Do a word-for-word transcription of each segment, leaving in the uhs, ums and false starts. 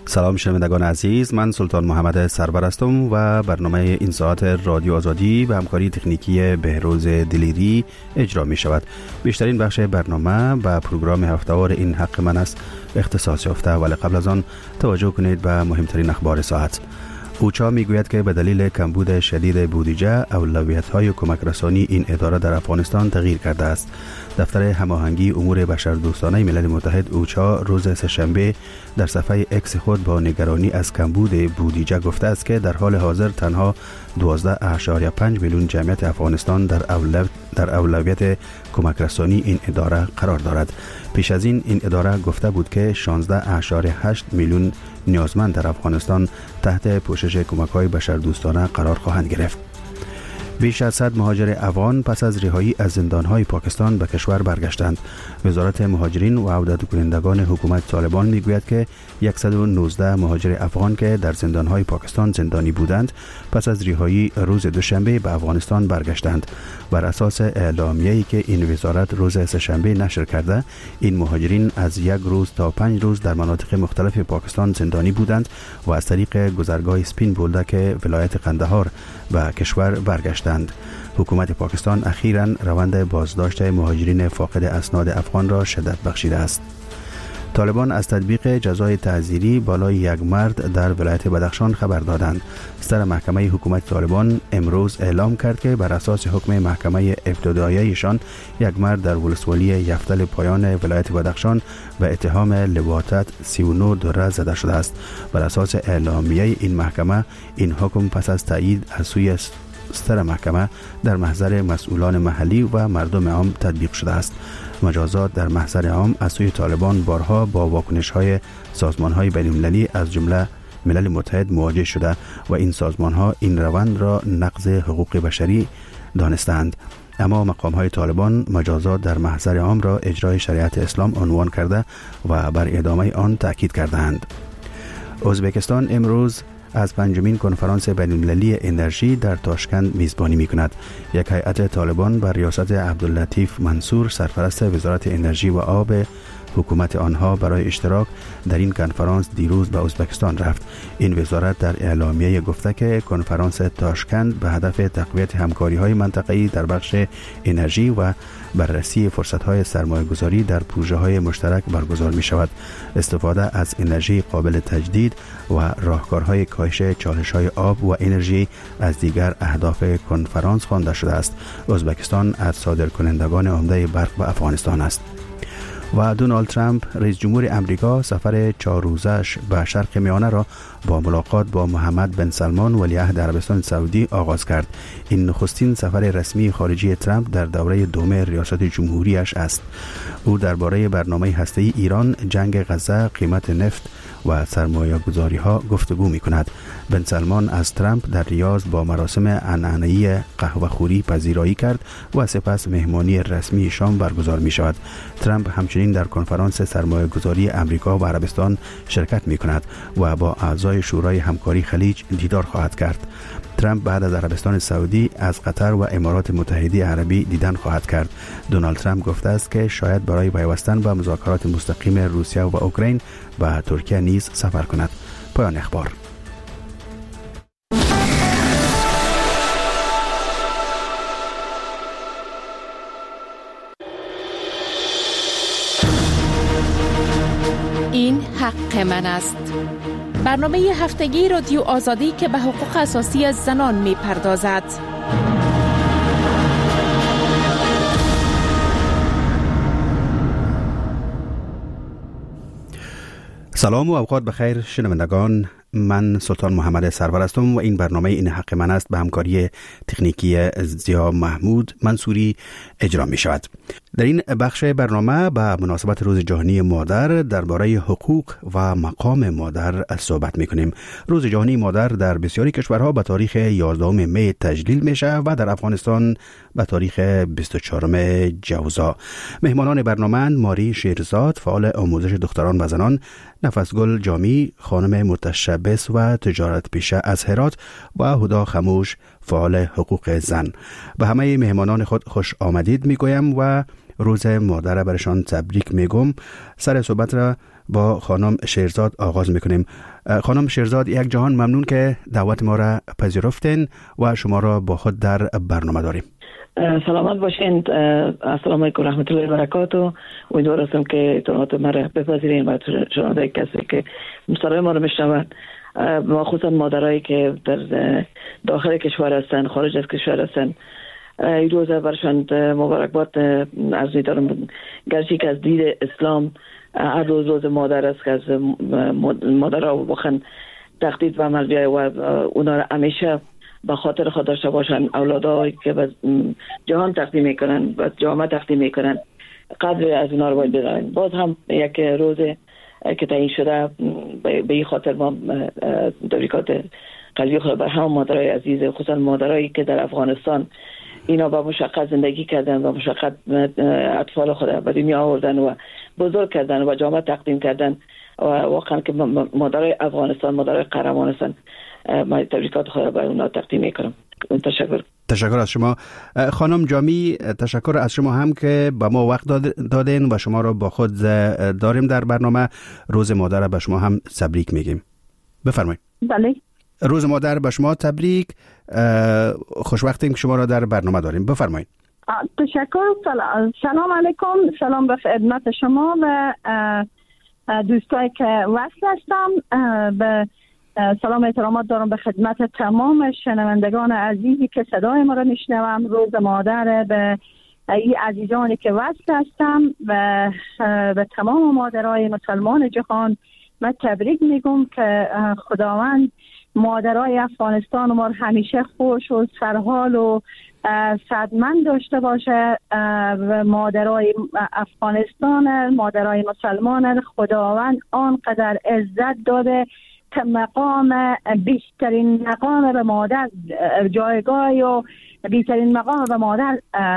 سلام شنوندگان عزیز، من سلطان محمد سرور هستم و برنامه این ساعت رادیو آزادی به همکاری تکنیکی بهروز دلیری اجرا می شود. بیشترین بخش برنامه و پروگرام هفته‌وار این حق من است اختصاص یافته، ولی قبل از آن توجه کنید به مهمترین اخبار ساعت. اوچا میگوید که به دلیل کمبود شدید بودجه اولویت‌های کمک رسانی این اداره در افغانستان تغییر کرده است. دفتر هماهنگی امور بشردوستانه ملل متحد اوچا روز سه‌شنبه در صفحه اکس خود با نگرانی از کمبود بودجه گفته است که در حال حاضر تنها دوازده اعشاریه پنج میلیون جمعیت افغانستان در اولویت در اولویت کمک رسانی این اداره قرار دارد. پیش از این این اداره گفته بود که شانزده اعشاریه هشت میلیون نیازمند در افغانستان تحت پوشش کمک‌های بشردوستانه قرار خواهند گرفت. بیش از صد مهاجر افغان پس از رهایی از زندان‌های پاکستان به کشور برگشتند. وزارت مهاجرین و عودت کنندگان حکومت طالبان میگوید که صد و نوزده مهاجر افغان که در زندان‌های پاکستان زندانی بودند پس از رهایی روز دوشنبه به افغانستان برگشتند. بر اساس اعلامیه‌ای که این وزارت روز سه‌شنبه نشر کرده، این مهاجرین از یک روز تا پنج روز در مناطق مختلف پاکستان زندانی بودند و از طریق گذرگاه سپین بولدک ولایت قندهار به کشور برگشتند. حکومت پاکستان اخیراً روند بازداشت مهاجرین فاقد اسناد افغان را شدت بخشیده است. طالبان از تطبیق جزای تعزیری بالای یک مرد در ولایت بدخشان خبر دادند. سر محکمه حکومت طالبان امروز اعلام کرد که بر اساس حکم محکمه ابتداییشان یک مرد در ولسوالی یفتل پایان ولایت بدخشان به اتهام لواطت سی و نه دره زده شده است. بر اساس اعلامیه این محکمه این حکم پس از تایید از سوی سر محکمه در محضر مسئولان محلی و مردم عام تطبیق شده است. مجازات در محضر عام از سوی طالبان بارها با واکنش‌های سازمان‌های بین‌المللی از جمله ملل متحد مواجه شده و این سازمان‌ها این روند را نقض حقوق بشری دانستند. اما مقام‌های طالبان مجازات در محضر عام را اجرای شریعت اسلام عنوان کرده و بر ادامه آن تاکید کردند. ازبکستان امروز از پنجمین کنفرانس بین‌المللی انرژی در تاشکند میزبانی می‌کند. یک هیئت طالبان بر ریاست عبداللطیف منصور سرپرست وزارت انرژی و آب حکومت آنها برای اشتراک در این کنفرانس دیروز به ازبکستان رفت. این وزارت در اعلامیه گفته که کنفرانس تاشکند به هدف تقویت همکاری‌های منطقه‌ای در بخش انرژی و بررسی فرصت‌های سرمایه‌گذاری در پروژه‌های مشترک برگزار می‌شود. استفاده از انرژی قابل تجدید و راهکارهای کاهش چالش‌های آب و انرژی از دیگر اهداف کنفرانس خوانده شده است. ازبکستان از صادرکنندگان عمده برق به افغانستان است. و دونالد ترامپ رئیس جمهور امریکا سفر چهار روزش به شرق میانه را با ملاقات با محمد بن سلمان ولیعهد عربستان سعودی آغاز کرد. این نخستین سفر رسمی خارجی ترامپ در دوره دوم ریاست جمهوریش است. او درباره برنامه هسته‌ای ایران، جنگ غزه، قیمت نفت و سرمایه‌گذاری ها گفتگو می‌کند. بن سلمان از ترامپ در ریاض با مراسم عنعنه‌ای قهوه‌خوری پذیرایی کرد و سپس مهمانی رسمی شام برگزار می‌شود. ترامپ همچنین در کنفرانس سرمایه‌گذاری امریکا و عربستان شرکت می‌کند و با اعضای شورای همکاری خلیج دیدار خواهد کرد. ترامپ بعد از عربستان سعودی از قطر و امارات متحده عربی دیدن خواهد کرد. دونالد ترامپ گفته است که شاید برای پیوستن به مذاکرات مستقیم روسیه و اوکراین به ترکیه نیز سفر کند. پایان اخبار. این حق من است. برنامه هفتگی رادیو آزادی که به حقوق اساسی زنان می پردازد. سلام و اوقات بخیر شنوندگان، من سلطان محمد سرور هستم و این برنامه این حق من است به همکاری تکنیکی زیا محمود منصوری اجرا می شود. در این بخش برنامه به مناسبت روز جهانی مادر درباره حقوق و مقام مادر صحبت می کنیم. روز جهانی مادر در بسیاری کشورها به تاریخ یازدهم می تجلیل می شود و در افغانستان به تاریخ بیست و چهارم جوزا. مهمانان برنامه ماری شیرزاد، فعال آموزش دختران و زنان، نفسگل جامی، خانم متشبث و تجارت پیشه از هرات و هدا خموش، فعال حقوق زن. به همه مهمانان خود خوش آمدید می گویم و روز مادر برشان تبریک میگم. سر صحبت را با خانم شیرزاد آغاز میکنیم. خانم شیرزاد، یک جهان ممنون که دعوت ما را پذیرفتین و شما را با خود در برنامه داریم. سلامت باشین. السلام علیکم و رحمت الله و برکاته. امیدوار هستم که اطلاعات ما را بپذیرین و شنونده کسی که مصاحبه ما را میشنوند، خصوصا مادرایی که در داخل کشور هستند، خارج از کشور هستند، این روز برشان مبارکباد عرض می‌دارم. گرچه که از دید اسلام هر روز روز مادر است که از مادرها واقعا تقدیر و عمل بیاید و اونا را همیشه به خاطر خود داشته باشن. اولادایی که به جهان تقدیم میکنن و جامعه تقدیم میکنن قدر از اونا رو باید بدانیم. باز هم یک روز که تعیین شده به این خاطر ما تبریکات قلبی خود بر همه مادرای عزیز، خصوصا مادرایی که در افغانستان اینا با مشقت زندگی کردن و مشقت اطفال خود به دنیا آوردن و بزرگ کردن و جامعه تقدیم کردن و واقعا که مادرای افغانستان مادرای قهرمان هستن. من تبریکات خود بر اونا تقدیم میکنم. تشکر. تشکر از شما. خانم جامی، تشکر از شما هم که با ما وقت دادین و شما را با خود داریم در برنامه. روز مادر به شما هم تبریک میگیم. بفرمایید. بله. روز مادر به شما تبریک. خوشوقتیم که شما را در برنامه داریم. بفرمایید. تشکر. سلام علیکم. سلام به خدمت شما و دوستایی که وصل هستم. به سلام احترامات دارم به خدمت تمام شنوندگان عزیزی که صدای ما را میشنوم. روز مادر به این عزیزانی که وصل هستم و به تمام مادرای مسلمان جهان من تبریک میگم که خداوند مادرای افغانستان ما همیشه خوش و سرحال و سعادتمند داشته باشه و مادرای افغانستان، مادرای مسلمان خداوند آنقدر عزت داده که مقام بیشترین مقام به مادر جایگاه و بیشترین مقام به مادر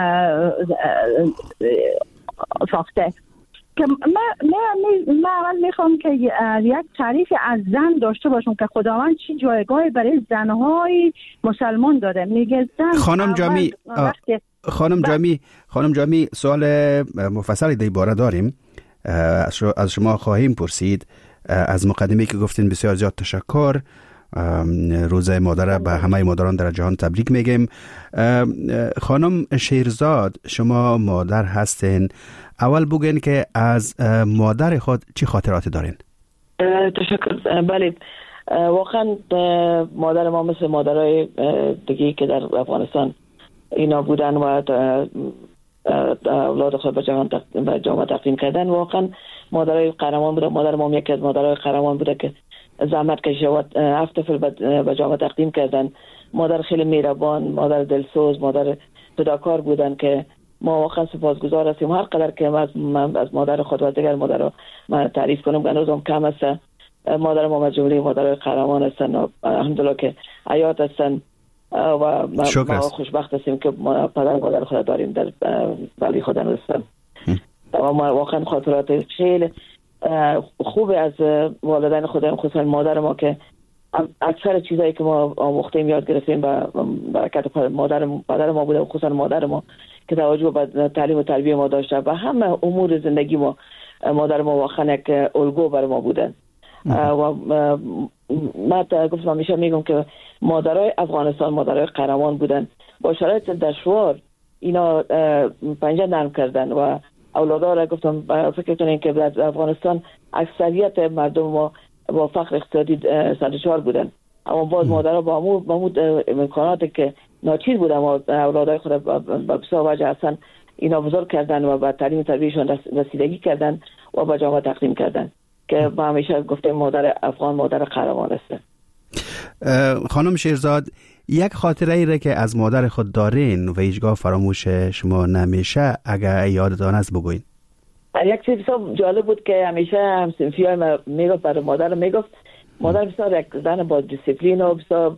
ساخته. که من من من اول میخوام که یک تعریف از زن داشته باشم که خداوند چی جایگاهی برای زنهای مسلمان داده. میگه زن خانم جامی خانم جامی خانم جامی سوال مفصلی در باره داریم. از شما خواهیم پرسید. از مقدمه‌ای که گفتین بسیار زیاد تشکر. روز مادر به همه مادران در جهان تبریک میگیم. خانم شیرزاد، شما مادر هستین. اول بگین که از مادر خود چی خاطراتی دارین؟ تشکر. بله، واقعا مادر ما مثل مادرای دیگه که در افغانستان اینا بودن و اولاد خود به جهان به جامعه تقدیم کردن. واقعا مادرای قهرمان بوده. مادر ما یکی از مادرای قهرمان بوده که زحمت کشیده و هفت طفل به جامعه تقدیم کردن. مادر خیلی مهربان، مادر دلسوز، مادر فداکار بودن که ما واقعا سپاسگزار هستیم. هر قدر که از من از مادر خود و دیگر مادر رو من تعریف کنم هنوزم کم است. مادر ما از جمله مادرای قهرمان هستن و الحمدلله که حیات هستن و ما خوشبخت هستیم که پدر مادر خود داریم در ولی خود هستن. و ما واقعا خاطرات خیلی خوب از والدین خودم، خصوصا مادر ما که اکثر چیزایی که ما آموختیم یاد گرفتیم با برکت مادر پدر ما بوده، خصوصا مادر ما که توجه به تعلیم و تربیت ما داشته و همه امور زندگی ما مادر ما واقعا یک الگو بر ما بودن. و من گفتم همیشه میگم که مادرای افغانستان مادرای قهرمان بودن. با شرایط دشوار اینا پنجه نرم کردن و اولادها را گفتم فکر کنین که در افغانستان اکثریت مردم ما با فقر اقتصادی سرشار بودن، اما باز مادرها با امود امکاناتی که ناچیز بودن و اولادهای خود با بسیار وجه هستن اینا بزرگ کردن و با تعلیم تربیتشون رسیدگی کردن و با جامعه تقدیم کردن که ما همیشه گفتیم مادر افغان مادر قهرمان است. خانم شیرزاد، یک خاطره ای را که از مادر خود دارین و هیچگاه فراموش شما نمیشه اگر یادتان است بگوین. یک چیز بسیار جالب بود که همیشه همسنفی های میگفت برای مادر میگفت مادر بسیار یک زن با دیسیپلین و بسیار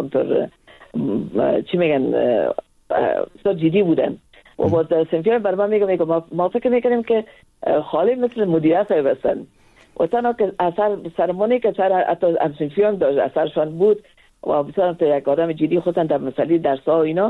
چی میگن بسیار جدی بودن و با سنفی های برای من میگفت میگفت ما فکر میکنیم که خالی مثل مدیره های بستن و تنها که اثر سرمانی که سر حتی همسنفی هم داشت اثرشان بود و بسیار یک آدم جدی خودن در مسئله درس ها اینا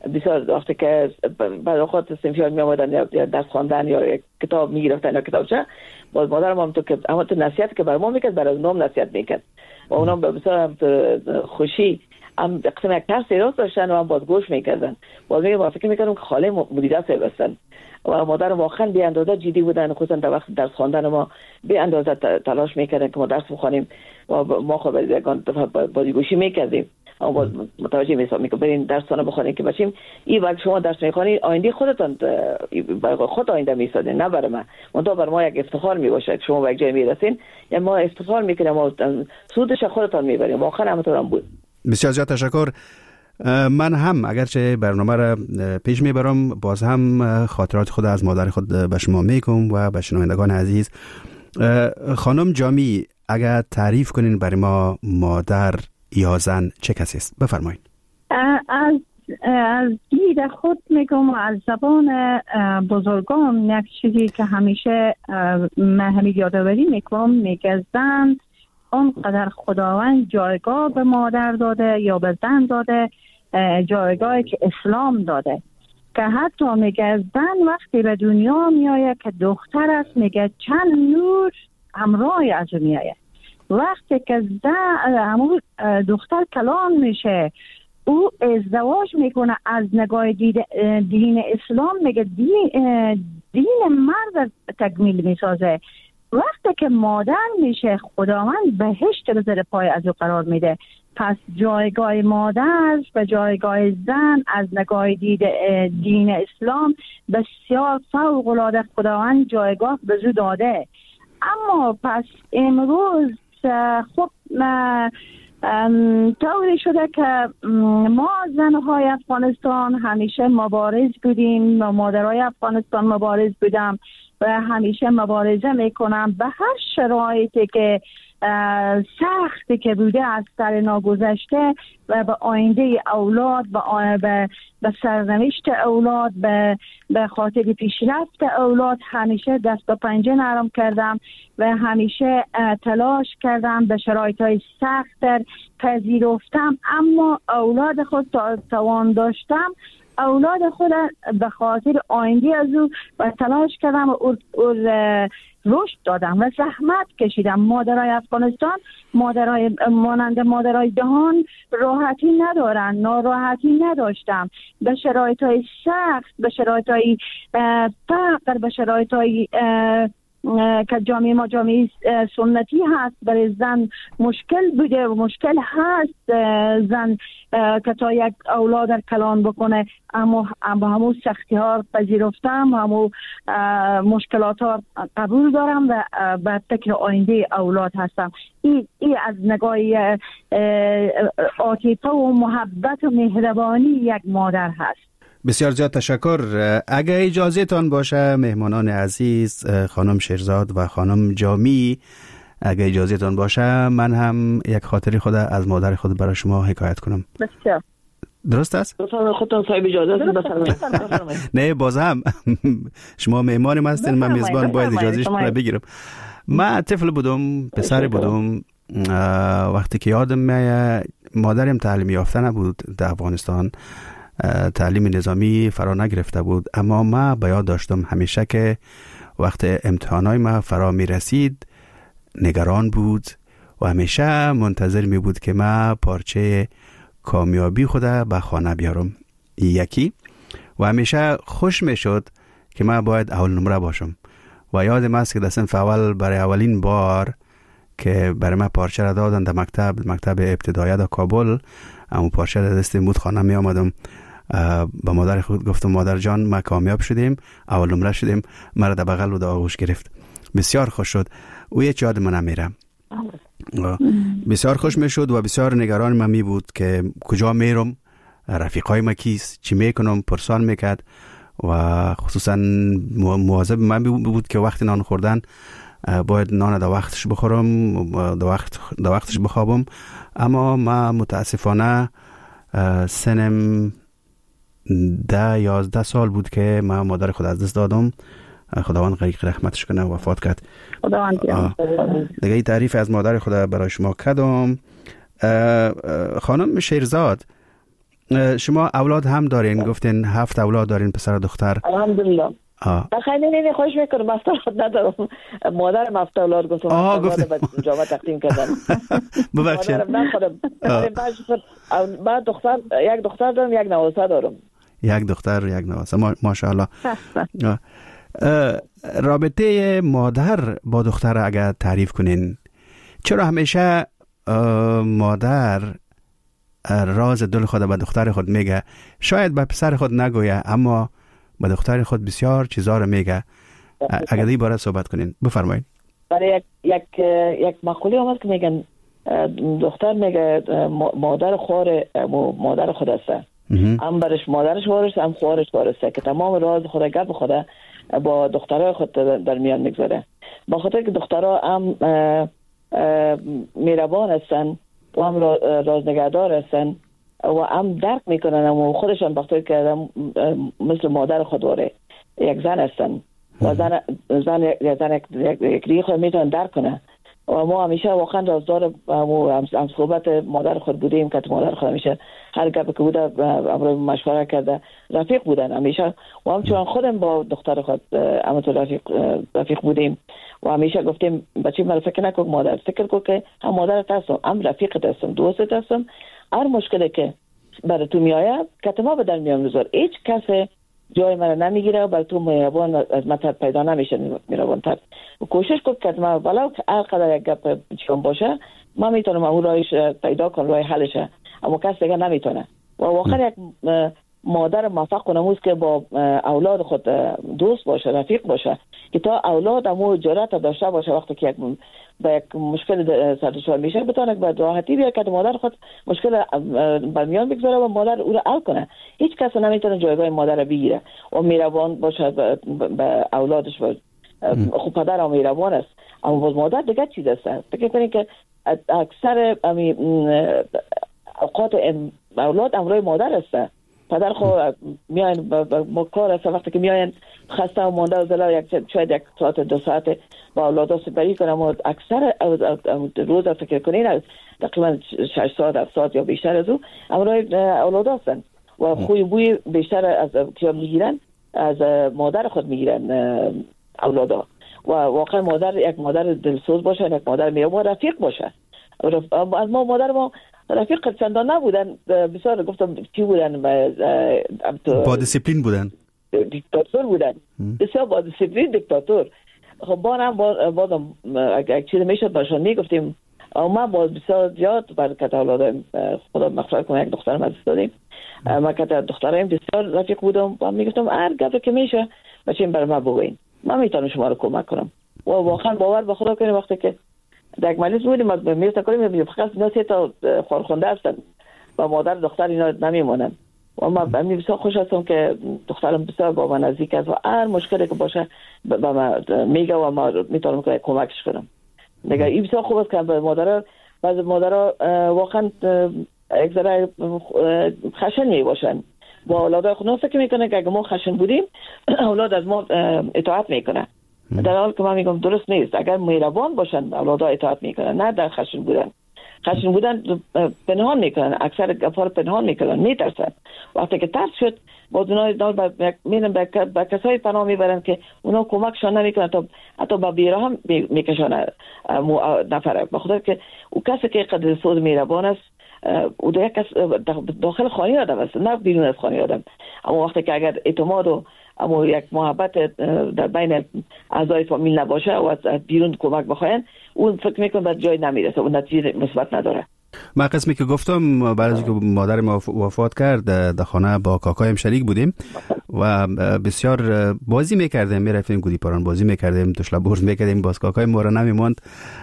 بسیار وقتی که برای خود سنفیان می آمدن یا درس خواندن یا کتاب می گرفتن یا کتابچه، باز مادرم هم تو که اما تو نصیحت که برای ما میکرد برای اونام نصیحت میکرد و اونام بسیار خوشی هم قسم یک ترس راست داشتن و هم باز گوش میکردن. باز میگم ما فکر میکردم که خاله مدیره صاحب هستن و مادر واقعا به اندازه جدی بودن، خصوصا در وقت درس خواندن ما به اندازه تلاش میکردن که ما درس بخونیم و ما خود یگان بازیگوشی میکردیم. اما باز متوجه میشم میگم برین درسونه بخونید که بچیم این وقت شما درس میخونید آینده خودتان برای خود آینده میسازین، نه برای ما. منتها برای ما یک افتخار میباشه که شما به یک جای میرسین، یا ما افتخار میکنیم و سودش خودتان میبریم. واقعا همونطور هم بود. بسیار زیاد تشکر. من هم اگرچه برنامه را پیش میبرم باز هم خاطرات خود از مادر خود به شما میگم و به شنوندگان عزیز. خانم جامی، اگر تعریف کنین برای ما مادر یا زن چه کسی است؟ بفرمایید. از از دید خود میگم و از زبان بزرگان یک چیزی که همیشه من همین یادآوری میکنم، میگه زن اونقدر خداوند جایگاه به مادر داده یا به زن داده، جایگاهی که اسلام داده، که حتی میگه زن وقتی به دنیا میآید که دختر است، میگه چند نور همراه از او میآید. وقتی که زن دختر کلان میشه، او ازدواج میکنه از نگاه دین اسلام، میگه دین, دین مرد تکمیل میسازه. وقتی که مادر میشه، خداوند بهشت به زیر پای از او قرار میده. پس جایگاه مادر و جایگاه زن از نگاه دید دین اسلام بسیار فوق العاده خداوند جایگاه به او داده. اما پس امروز خب طوری شده که ما زنهای افغانستان همیشه مبارز بودیم و مادرای افغانستان مبارز بودم و همیشه مبارزه میکنم به هر شرایطی که سختی که بوده از سر ناگذشته و به آینده اولاد، به به سرنوشت اولاد، به به خاطر پیشرفت اولاد همیشه دست و پنجه نرم کردم و همیشه تلاش کردم، به شرایطهای سخت پذیرفتم. اما اولاد خود توان داشتم، اولاد خود به خاطر آینده از او و تلاش کردم و رشد دادم و زحمت کشیدم. مادرای افغانستان مادرای مانند مادرای جهان راحتی ندارن، ناراحتی نداشتم. به شرایطهای سخت، به شرایطهای فقر، به شرایطهای که جامعه ما جامعه سنتی هست، برای زن مشکل بوده و مشکل هست زن که تا یک اولاد در کلان بکنه. اما با همون سختی ها پذیرفتم، همون مشکلات ها قبول دارم و به فکر آینده اولاد هستم. این ای از نگاه عاطفه و محبت و مهربانی یک مادر هست. بسیار زیاد تشکر. اگر اجازه تان باشه مهمانان عزیز، خانم شیرزاد و خانم جامی، اگر اجازه تان باشه من هم یک خاطری خود از مادر خود برای شما حکایت کنم. بسیار درست است؟ خودتان صاحب اجازه بفرمایید. نه باز هم شما مهمان هستین، من میزبان باید اجازه شما بگیرم. من طفل بودم، پسر بودم، وقتی که یادم میاد مادرم تعلیم یافته نبود در افغانستان، تعلیم نظامی فرا نگرفته بود، اما ما به یاد داشتم همیشه که وقت امتحانای ما فرا می رسید نگران بود و همیشه منتظر می بود که ما پارچه کامیابی خود به خانه بیارم یکی، و همیشه خوش می شد که ما باید اول نمره باشم. و یادم است که در صنف اول برای اولین بار که برای ما پارچه را دادن در مکتب مکتب ابتدایی در کابل، اما پارچه را دست بود خانه می آمدم، با مادر خود گفتم مادر جان ما کامیاب شدیم، اول نمره شدیم. مرا در بغل و در آغوش گرفت، بسیار خوش شد. او یه یاد من نمیره، بسیار خوش می شد و بسیار نگران من می بود که کجا میرم، رفیقای ما کیست، چی میکنم، پرسان میکرد و خصوصا مواظب من بود که وقتی نان خوردن باید نان در وقتش بخورم، در وقت در وقتش بخوابم. اما ما متاسفانه سنم ده یازده سال بود که ما مادر خود از دست دادم، خداوند غریق رحمتش کنه، وفات کرد. خداوند دیگه این تعریف از مادر خود برای شما کردم. خانم شیرزاد، شما اولاد هم دارین؟ گفتین هفت اولاد دارین، پسر و دختر؟ الحمدلله. بخیر نه نه خوش میکنم، افتاد ندارم. مادرم هفت اولاد گفتم آه گفتم به جامعه تقدیم کردم. ببخشید. مادرم نخورم. بعد دختر، یک دختر دارم، یک نواسه دارم. یک دختر و یک نواسه، ماشاءالله. رابطه مادر با دختر اگر تعریف کنین، چرا همیشه مادر راز دل خود به دختر خود میگه؟ شاید به پسر خود نگویه اما به دختر خود بسیار چیزا رو میگه. اگر این باره صحبت کنین بفرمایید. برای یک یک یک مقوله اومد که میگن دختر میگه مادر خوار مادر خود است، هم برش مادرش وارث هم خوارش وارثه که تمام راز خود گپ خود با دخترای خود در میان میگذاره. با خاطر که دخترها هم مهربان هستن و هم رازنگهدار هستن و هم درک میکنن و خودشان وقتی که مثل مادر خود داره یک زن هستن و زن زن یک زن یک ریخ میتونن درک کنه و ما همیشه واقعا رازدار هم هم صحبت مادر خود بودیم که مادر خود همیشه هر گپی که بوده امروز مشوره کرده، رفیق بودن همیشه و همچنان خودم با دختر خود همونطور رفیق رفیق بودیم و همیشه گفتیم بچه من فکر نکن مادر، فکر کن که هم مادرت هستم، هم رفیقت هستم، دوستت هستم. هر مشکلی که برای تو میآید کتما به در میان بذار، هیچ کس جای من نمیگیره و برای تو مهربان از من پیدا نمیشه. مهربان تر و کوشش کن که ما ولو هر قدر یک گپ چون باشه ما میتونم اون راهش پیدا کنم، راه حلشه، اما کس دیگه نمیتونه. و واقعا یک مادر موفق کنم که با اولاد خود دوست باشه، رفیق باشه، که تا اولاد همو جرأت داشته باشه وقتی که یک با یک مشکل سرشار میشه بتونه به راحتی بیاد که مادر خود مشکل برمیان بگذاره و مادر او را حل کنه. هیچ کس نمیتونه جایگاه مادر رو بگیره و مهربان باشه به اولادش. باشه خب پدر هم مهربان است اما باز مادر دیگه چیز است. فکر کنید که اکثر اوقات اولاد امروی مادر است. پدر خو میاین با کار است، وقتی که میاین خسته و مانده و زلا یک شاید یک ساعت دو ساعت با اولاد سپری کنم و اکثر روز فکر کنین تقریبا شش ساعت هفت ساعت یا بیشتر از او امروی اولاد هستن و خوی بوی بیشتر از که میگیرن از مادر خود میگیرن اولادا و واقعا مادر یک مادر دلسوز باشه، یک مادر میربان رفیق باشه. از ما مادر ما رفیق چندان نبودن، بسیار گفتم چی بودن، با دیسیپلین بودن، دیکتاتور بودن، بسیار با دیسیپلین دیکتاتور. خب با هم بازم اگر چیزی میشد باشون میگفتیم ما باز بسیار زیاد برکت اولاد خدا مغفرت کنه یک دخترم از دادیم. ما که دخترم بسیار رفیق بودم و میگفتم هر گپی که میشه بچه‌م برای ما بگوین، من میتونم شما رو کمک کنم. و واقعا باور به خدا کنید وقتی که در مجلس بودیم ما میرسه کنیم فقط اینا سه تا خارخونده هستن و مادر دختر اینا نمیمونن و ما من بسیار خوش هستم که دخترم بسیار با من نزدیک است و هر مشکلی که باشه با ما میگه و ما میتونم که کمکش کنم. میگه این بسیار خوب است که مادر بعضی مادرها واقعا یک ذره خشن میباشن با اولاد خود. فکر میکنه که اگه ما خشن بودیم اولاد از ما اطاعت میکنه، در حالی که من میگم درست نیست. اگر مهربان باشن اولادها اطاعت میکنن، نه در خشن بودن. خشن بودن پنهان میکنن، اکثر گپا پنهان میکنن، میترسن. وقتی که ترس شد باز اونا میرن به کسایی پناه میبرن که اونا کمکشان نمیکنن، تا حتی با بیرا هم میکشن نفره. بخاطر که او کسی که قدر سود مهربان است او داخل خانه آدم است نه بیرون از خانه آدم. اما وقتی که اگر اعتماد و اما یک محبت در بین اعضای فامیل نباشه و از بیرون کمک بخواین، اون فکر میکنم به جای نمیرسه، اون نتیجه مثبت نداره. من قسمی که گفتم بعد از اینکه مادر ما وفات کرد در خانه با کاکایم شریک بودیم و بسیار بازی میکردیم، میرفتیم گودی پاران بازی میکردیم، تشلا برز میکردیم. باز کاکای ما را نمیموند،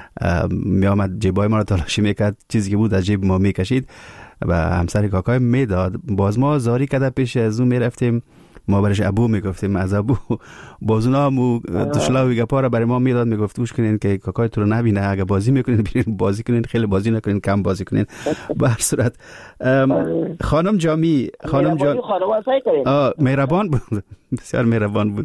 میامد جیبای ما را تلاشی میکرد، چیزی که بود از جیب ما میکشید و همسر کاکای میداد. باز ما زاری کده پیش از اون میرفتیم، ما برش ابو میگفتیم، از ابو بازونا مو دشلا و گپا را برای ما میداد، میگفت گوش کنین که کاکای تو رو نبینه، اگه بازی میکنین برین بازی کنین، خیلی بازی نکنین، کم بازی کنین. به هر صورت خانم جامی، خانم جامی آه مهربان بود، بسیار مهربان بود.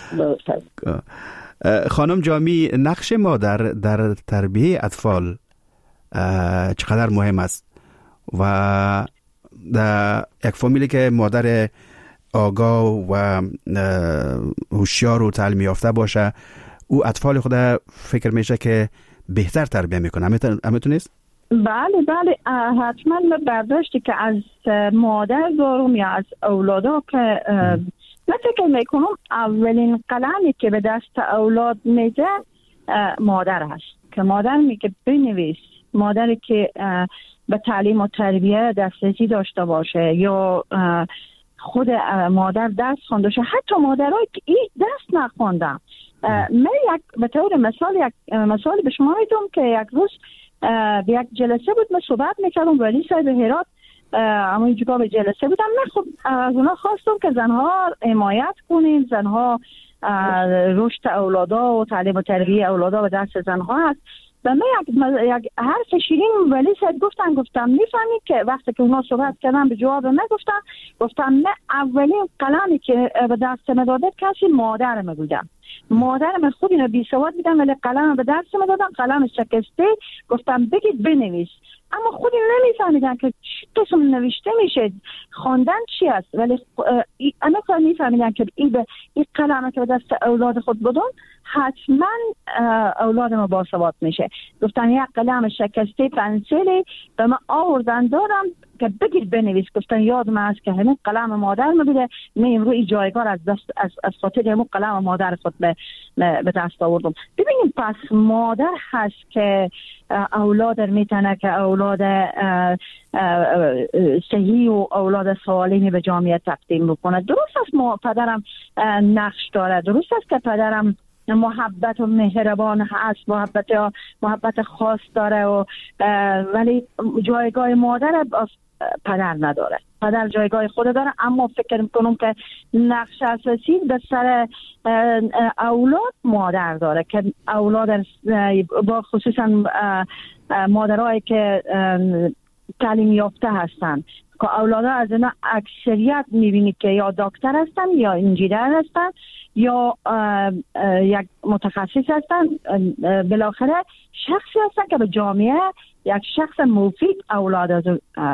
خانم جامی، نقش مادر در تربیت اطفال چقدر مهم است و در یک فامیلی که مادر آگاه و هوشیار و تعلیم یافته باشه، او اطفال خود فکر میشه که بهتر تربیت میکنه. همینطور نیست؟ بله بله حتما برداشتی که از مادر دارم یا از اولادا که من فکر میکنم اولین قلمی که به دست اولاد میده مادر هست که مادر میگه بنویس، مادری که به تعلیم و تربیت دسترسی داشته باشه یا خود مادر درس خونده باشه، حتی مادرایی که این دست نخوندن. من یک به طور مثال یک مثال به شما میدم که یک روز به یک جلسه بود، من صحبت میکردم ولی صاحب هرات اما اینجا به جلسه بودم. من خب از اونا خواستم که زنها حمایت کنیم، زنها رشد اولادا و تعلیم و تربیت اولادا به دست زنها هست. و من یک, یک حرف شیرین ولی صاحب گفتن گفتم میفهمید که وقتی که اونا صحبت کردن به جواب من گفتم گفتم من اولین قلمی که به دست من داده کسی مادرم بودم. مادرم خود اینو بی سواد بودم ولی قلم به دست من دادم، قلم شکسته، گفتم بگید بنویس. اما خودی نمیفهمیدن که چی قسم نوشته میشه، خواندن چی است، ولی اما کار میفهمیدن که این به این قلمه که به دست اولاد خود بدون حتما اولاد ما باسواد میشه. گفتن یک قلم شکسته پنسیلی به من آوردن دارم که بگید بنویس. گفتن یادم هست که همین قلم مادر ما بوده، من امروز این جایگاه از دست از از خاطر همون قلم مادر خود به به دست آوردم. ببینیم پس مادر هست که اولاد میتونه که اولاد صحیح و اولاد سالمی به جامعه تقدیم بکنه. درست است ما پدرم نقش داره، درست است که پدرم محبت و مهربان هست، محبت محبت خاص داره و ولی جایگاه مادر پدر نداره. پدر جایگاه خود داره، اما فکر میکنم که نقش اساسی به سر اولاد مادر داره که اولاد با خصوصا مادرایی که تعلیم یافته هستن که اولادها از اینا اکثریت میبینید که یا دکتر هستن یا انجینر هستن یا یک متخصص هستن، بالاخره شخصی هستن که به جامعه یک شخص مفید اولاد از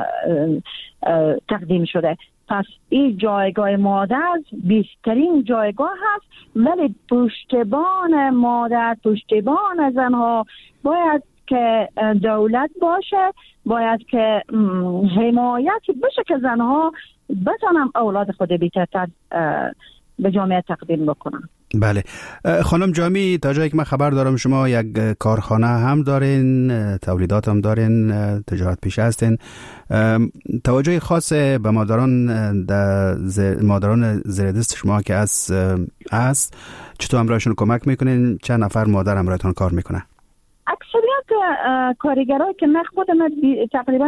تقدیم شده. پس این جایگاه مادر بیشترین جایگاه هست، ولی پشتبان مادر، پشتبان زنها باید که دولت باشه، باید که حمایت بشه که زنها بتونن اولاد خود بیشتر به جامعه تقدیم بکنن. بله خانم جامی، تا جایی که من خبر دارم شما یک کارخانه هم دارین، تولیدات هم دارین، تجارت پیشه هستین. توجه خاص به مادران در مادران زیر دست شما که از است چطور همراهشون کمک میکنین؟ چند نفر مادر همراهتون کار میکنه؟ اکثریت کارگرایی که من خودم تقریبا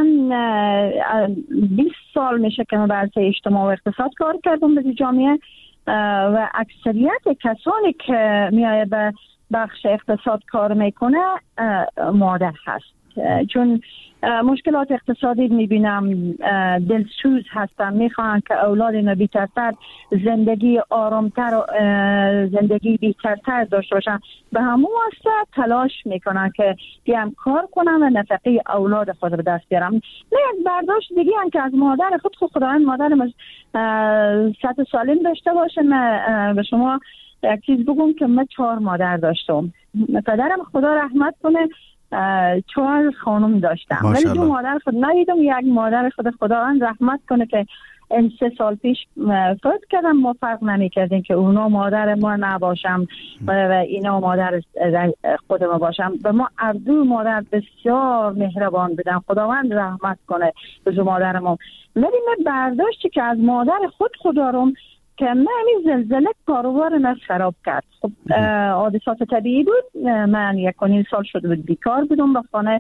بیست سال میشه که من در اجتماع و اقتصاد کار کردم به جامعه و اکثریت کسانی که میایه به بخش اقتصاد کار میکنه مادر هست، چون مشکلات اقتصادی میبینم دلسوز هستن، میخوان که اولاد اینا بیترتر زندگی آرامتر و زندگی بیترتر داشته باشن، به همون واسطه تلاش میکنن که بیان کار کنن و نفقه اولاد خود به دست بیارن. نه یک برداشت دیگه هم که از مادر خود خود خداوند مادرم صحت سالم داشته باشه. من به شما یک چیز بگم که من چهار مادر داشتم، پدرم خدا رحمت کنه چهار خانم داشتم ولی دو مادر خود ندیدم. یک مادر خود خداوند رحمت کنه که این سه سال پیش فوت کردم، ما فرق نمی کردیم که اونا مادر ما نباشم و اینا مادر خود ما باشم. به ما اردو مادر بسیار مهربان بدن، خداوند رحمت کنه به مادر ما. ولی من برداشتی که از مادر خود خودارم که من این زلزله کاروبار من خراب کرد. خب حادثات طبیعی بود، من یک و نیم سال شده بود بیکار بودم، به خانه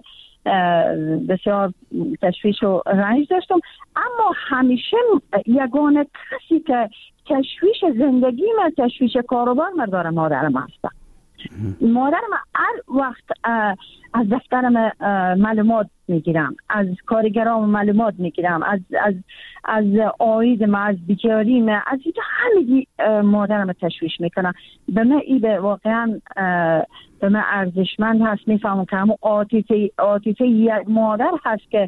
بسیار تشویش و رنج داشتم، اما همیشه یگانه کسی که تشویش زندگی من، تشویش کاروبار من داره مادرم هستم. مادرم هر وقت از دفترم معلومات میگیرم، از کارگرام معلومات میگیرم، از از از آیدم، از بیکاریم، از اینجا همگی مادرم تشویش میکنم. به من این به واقعا به من ارزشمند هست. میفهمم که همون عاطفه عاطفه یک مادر هست که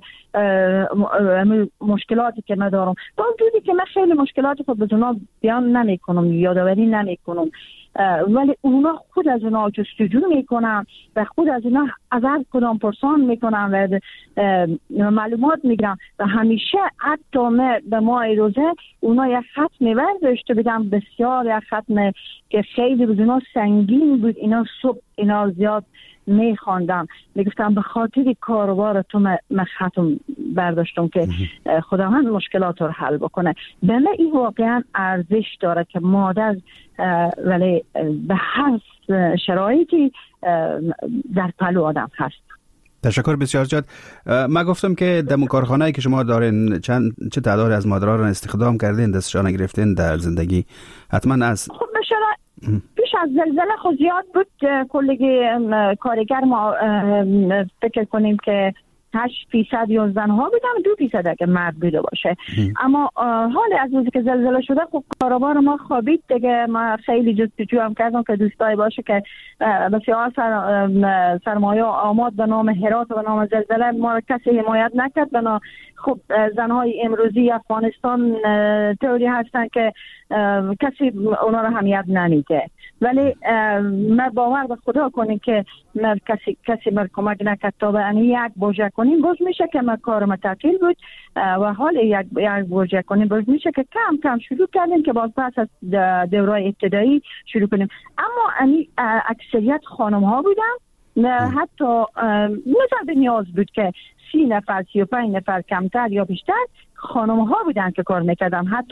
مشکلاتی که من دارم، با وجودی که من خیلی مشکلات خود به اونا بیان نمیکنم، یادآوری نمیکنم، ولی اونا خود از اونا جستجو میکنن و خود از اونا از هر کدام پرسان میکنن و معلومات میگیرن و همیشه حتی من به ماه روزه اونا یک خط می‌ورداشته بدم، بسیار یک خط که خیلی بود اونا سنگین بود، اینا صبح اینا زیاد میخواندم، میگفتم به خاطر کاروبار تو من خطم برداشتم که خداوند مشکلات رو حل بکنه. به من این واقعا ارزش داره که مادر ولی به هر شرایطی در پلو آدم هست. تشکر بسیار زیاد. من گفتم که در کارخانه‌ای که شما دارین چند چه تعداد از مادرها رو استخدام کردین، دستشان گرفتین در زندگی؟ حتما از خب بشه پیش از زلزله خود زیاد بود، کلگی کارگر ما فکر کنیم که هشت فیصد یا زنها بودن، دو فیصد اگه مرد بوده باشه. اما حال از روزی که زلزله شده خب کاروبار ما خوابید دیگه. ما خیلی جستجو هم کردم که دوستایی باشه که بسیار سر سرمایه آماد به نام هرات و به نام زلزله ما کسی حمایت نکرد. بنا خب زنهای امروزی افغانستان طوری هستن که کسی اونا رو حمایت نمیده، ولی من باور به خدا کنیم که من کسی کسی من کمک نکرد تا به این یک بوجه کنیم باز میشه که من کارم تعطیل بود و حال یک یک بوجه کنیم باز میشه که کم کم شروع کردیم که باز پس از دوره ابتدایی شروع کنیم. اما این اکثریت خانم ها بودن، حتی مثلا به نیاز بود که سی نفر سی و پنج نفر کمتر یا بیشتر خانم ها بودن که کار میکردم. حتی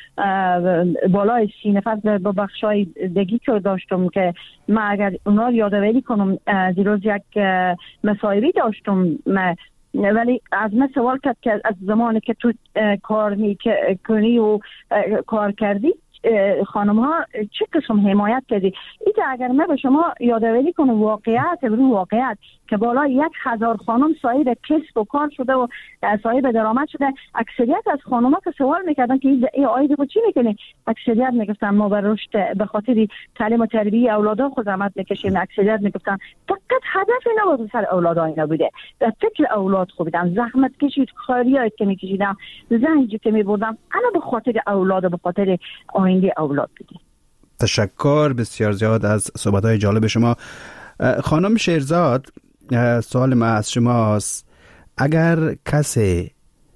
بالای سی نفر با بخشای دیگی که داشتم که من اگر اونا یادآوری کنم دیروز یک مصاحبه داشتم، ولی از من سوال کرد که از زمانی که تو کار میکنی و کار کردی خانم ها چه قسم حمایت کردی؟ ایتا اگر من به شما یادآوری کنم واقعیت برو واقعیت که بالای یک هزار خانم صاحب کسب و کار شده و صاحب درآمد شده. اکثریت از خانم ها که سوال میکردن که این آید رو چی میکنی، اکثریت میگفتن ما بر رشد به خاطر تعلیم و تربیت اولادا خود زحمت میکشیم. اکثریت میگفتن فقط هدف نبود سر اولادا اینا بوده، در فکر اولاد خوب بودم، زحمت کشید، کاریایی که میکشیدم، زنجی که میبردم انا به خاطر اولاد و به خاطر آینده اولاد بودیم. تشکر بسیار زیاد از صحبت‌های جالب شما. خانم شیرزاد، سوال ما از شماست، اگر کسی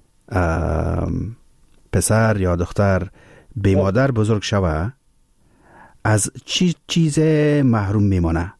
پسر یا دختر بی مادر بزرگ شوه از چی چیز محروم میمانه؟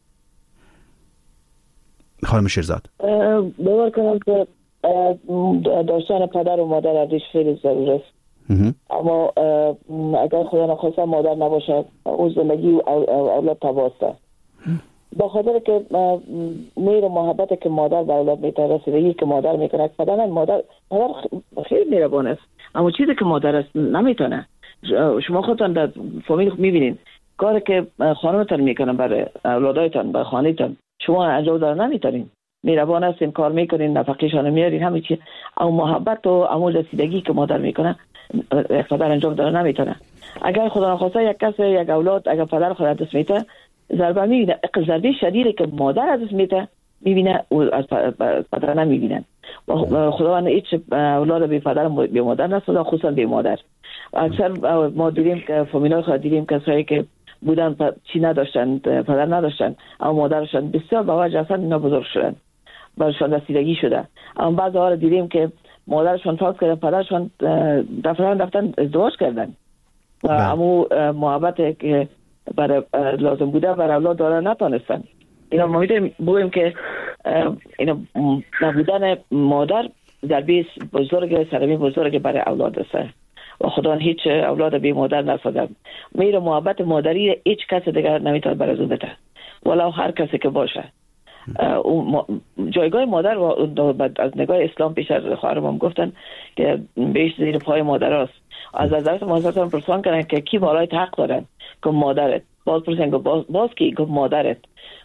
خانم شیرزاد. باور کنم که داشتن پدر و مادر ازش خیلی ضروری است، اما اگر خدا نخواسته مادر نباشه او زندگی اولاد تباسته. با خاطر که میر و محبت که مادر به اولاد میتونه، رسیدگی که مادر میکنه، پدر مادر مادر خیلی مهربان است، اما چیزی که مادر است نمیتونه. شما خودتان در فامیل میبینین کاری که خانمتان میکنن برای اولادایتان برای خانهتان شما انجام دادن نمیتونین. مهربان هستین، کار میکنین، نفقه‌شان میارین، همه چی، اما محبت و اما رسیدگی که مادر میکنه پدر انجام دادن نمیتونه. اگر خدا نخواسته یک کس یک اولاد اگر پدر خود دست میته ضربه میبینه، ضربه شدیدی که مادر از دست میته میبینه او از پدر نمیبینن. خداوند هیچ اولاد بی پدر بی مادر نسازه، خصوصا بی مادر. اکثر ما دیدیم که فامیلای خود دیدیم کسایی که بودن چی نداشتن، پدر نداشتن، اما مادرشان بسیار با وجه اصلا اینا بزرگ شدن، برشان رسیدگی شده. اما بعضی ها دیدیم که مادرشان فوت کردن، پدرشان دفتران رفتن ازدواج کردن و اما محبت که برای لازم بوده برای اولاد دارن نتانستن. اینا ما میتونیم بگویم که اینا نبودن مادر ضربه بزرگ سرمی بزرگ برای اولاد است و خدا هیچ اولاد بی مادر نسازد. میره محبت مادری هیچ کس دیگر نمیتونه برازون بده، ولو هر کسی که باشه. جایگاه مادر و از نگاه اسلام پیش از خواهرم هم گفتن که بیش زیر پای مادر است. از حضرت محمد پرسان کردن که کی بالای حق دارن؟ که مادرت. باز پرسن که باز, باز کی؟ که مادرت.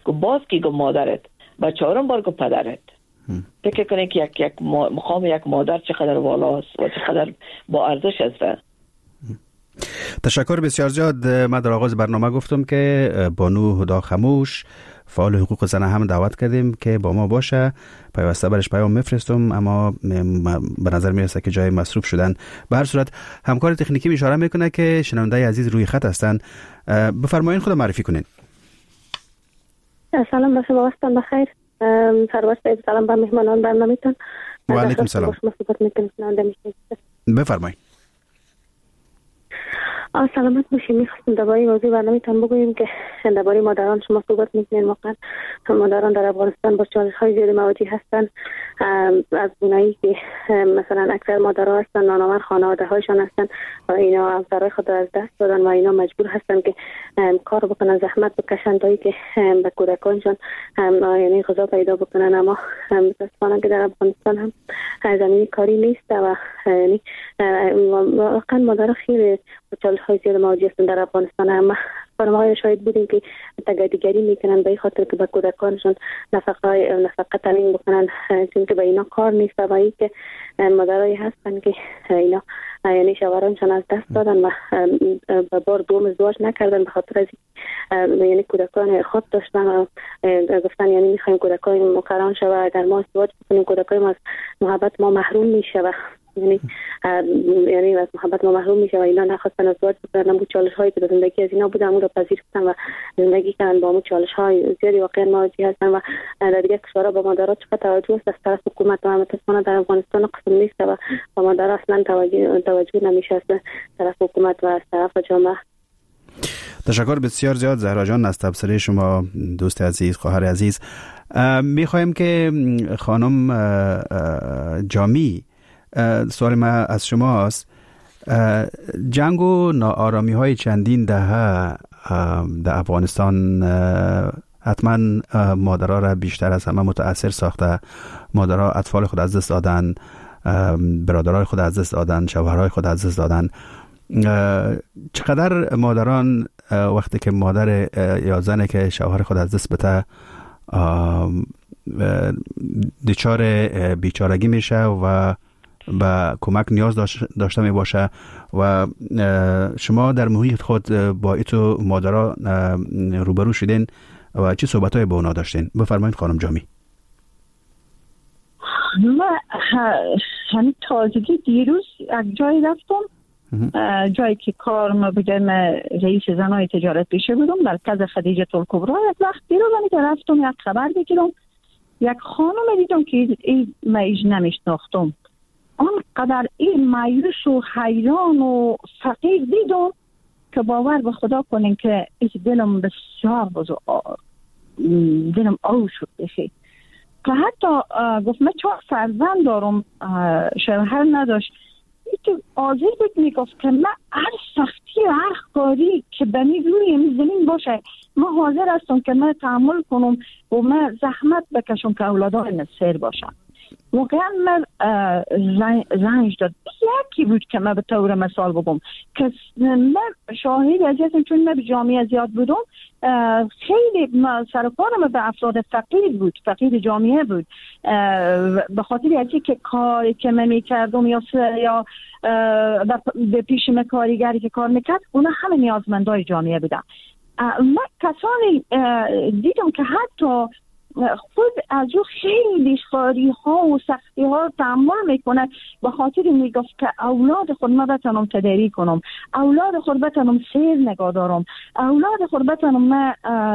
گو باز کی گو مادرت و چهارم بار گو پدرت. فکر کنید که یک یک مقام یک مادر چقدر والاست و چقدر با ارزش است. تشکر بسیار زیاد. من در آغاز برنامه گفتم که بانو هدا خموش فعال حقوق زن هم دعوت کردیم که با ما باشه. پیوسته برش پیام میفرستم اما به نظر میرسه که جای مصروف شدن. به هر صورت همکار تکنیکی اشاره میکنه که شنونده عزیز روی خط هستن. بفرمایید خود معرفی کنین. سلام به شما، وقتتان بخیر. سرورست سلام به مهمانان برنامه‌تون. و علیکم سلام. بفرمایید. سلامت باشید. می‌خواستم درباره موضوع برنامه‌تان بگویم که درباره مادران شما صحبت می‌کنید. واقعا مادران در افغانستان با چالش‌های زیادی مواجه هستند. از گونه‌ای که مثلا اکثر مادرها هستن نانآور خانواده‌هایشان هستن و اینا همسرای خود را از دست دادن و اینا مجبور هستن که کار بکنن، زحمت بکشن تا اینکه به کودکانشان یعنی غذا پیدا بکنن. اما متأسفانه که در افغانستان هم زمینه کاری نیست و یعنی واقعا مادرها خیلی چالش‌های زیاد مواجه هستند در افغانستان. اما فرمای شاید بودیم که تگدیگری میکنن به خاطر که به کودکانشون نفقه نفقه تامین بکنن، چون که به اینا کار نیست و این که مادرایی هستن که اینا یعنی شوهرانشون از دست دادن و به بار دوم ازدواج نکردن به خاطر از یعنی کودکان خود داشتن و گفتن یعنی میخوایم کودکان مکران شوه، اگر ما ازدواج بکنیم کودکان ما از محبت ما محروم میشه و یعنی یعنی از محبت ما محروم میشه و اینا نخواستن ازدواج بکنن. اون چالش هایی که در زندگی از اینا بودن اون رو پذیرفتن و زندگی کردن با اون چالش های زیادی واقعا مواجه هستن و در دیگه کشورها با مادرها چقدر توجه است از طرف حکومت و متاسفانه در افغانستان قسم نیست و با مادرها اصلا توجه توجه نمیشه از طرف حکومت و از طرف جامعه. تشکر بسیار زیاد زهرا جان از تبصره شما دوست عزیز، خواهر عزیز. میخوایم که خانم جامی سوال ما از شماست. جنگ و ناآرامی های چندین دهه در افغانستان حتما مادرها را بیشتر از همه متاثر ساخته. مادرها اطفال خود از دست دادن، برادرای خود از دست دادن، شوهرای خود از دست دادن. چقدر مادران وقتی که مادر یا زنی که شوهر خود از دست بده دچار بیچارگی میشه و با کمک نیاز داشته می باشه و شما در محیط خود با ایتو مادرها روبرو شدین و چه صحبت‌های با اونا داشتین؟ بفرمایید خانم جامی. من همین تازگی دیروز یک جایی رفتم، جایی که کار ما بگم رئیس زنای تجارت پیشه بودم در کز خدیجه الکبری. یک وقت دیروز که رفتم یک خبر بگیرم، یک خانم دیدم که این میج نمیشناختم. آنقدر این مایوس و حیران و فقیر دیدم که باور به خدا کنین که دلم بسیار بزرگ دلم آو شد بشه که حتی گفت من چهار فرزند دارم، شوهر نداشت. این حاضر بود میگفت که من هر سختی و هر کاری که بنی روی زمین باشه من حاضر هستم که من تحمل کنم و من زحمت بکشم که اولادای من سیر باشم. واقعا من رنج داد. یکی بود که من به طور مثال بگم که من شاهد از هستم، چون من به جامعه زیاد بودم، خیلی سرکارم به افراد فقیر بود، فقیر جامعه بود، به خاطر از که کاری که من میکردم یا یا به پیش من کارگری که کار میکرد اونا همه نیازمندای جامعه بودن. من کسانی دیدم که حتی خود از او خیلی خاری ها و سختی ها تحمل میکنه به خاطر میگفت که اولاد خود ما بتانم تداری کنم، اولاد خود بتانم سیر نگاه دارم، اولاد خود بتانم من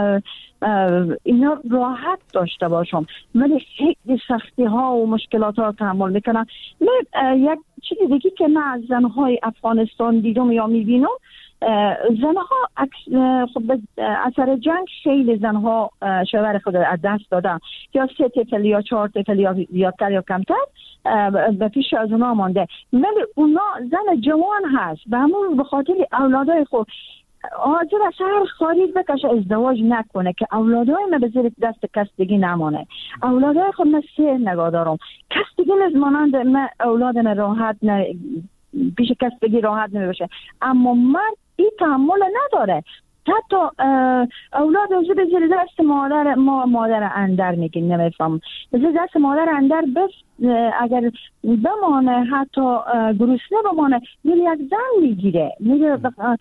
اینا راحت داشته باشم، ولی خیلی سختی ها و مشکلات ها تحمل میکنم. من یک چیزی دیگه که من از زنهای افغانستان دیدم یا میبینم، زنها خب اثر جنگ خیلی زنها شوهر خود از دست دادن، یا سه طفل یا چهار طفل یا زیادتر یا کمتر به پیش از اونا مانده، ولی اونا زن جوان هست به همون به خاطر اولادای خود حاضر از هر خارج بکشه ازدواج نکنه که اولادای من به زیر دست کس دیگه نمانه. اولادای خود من سیر نگاه دارم، کس دیگه نزمانند من اولادم راحت نه پیش کس دیگه راحت نمیشه، اما من این تحمل نداره. حتی اولاد از به دست مادر ما مادر اندر میگیم نمیفهم از دست مادر اندر بس اگر بمانه حتی گرسنه بمانه میره یک زن میگیره میره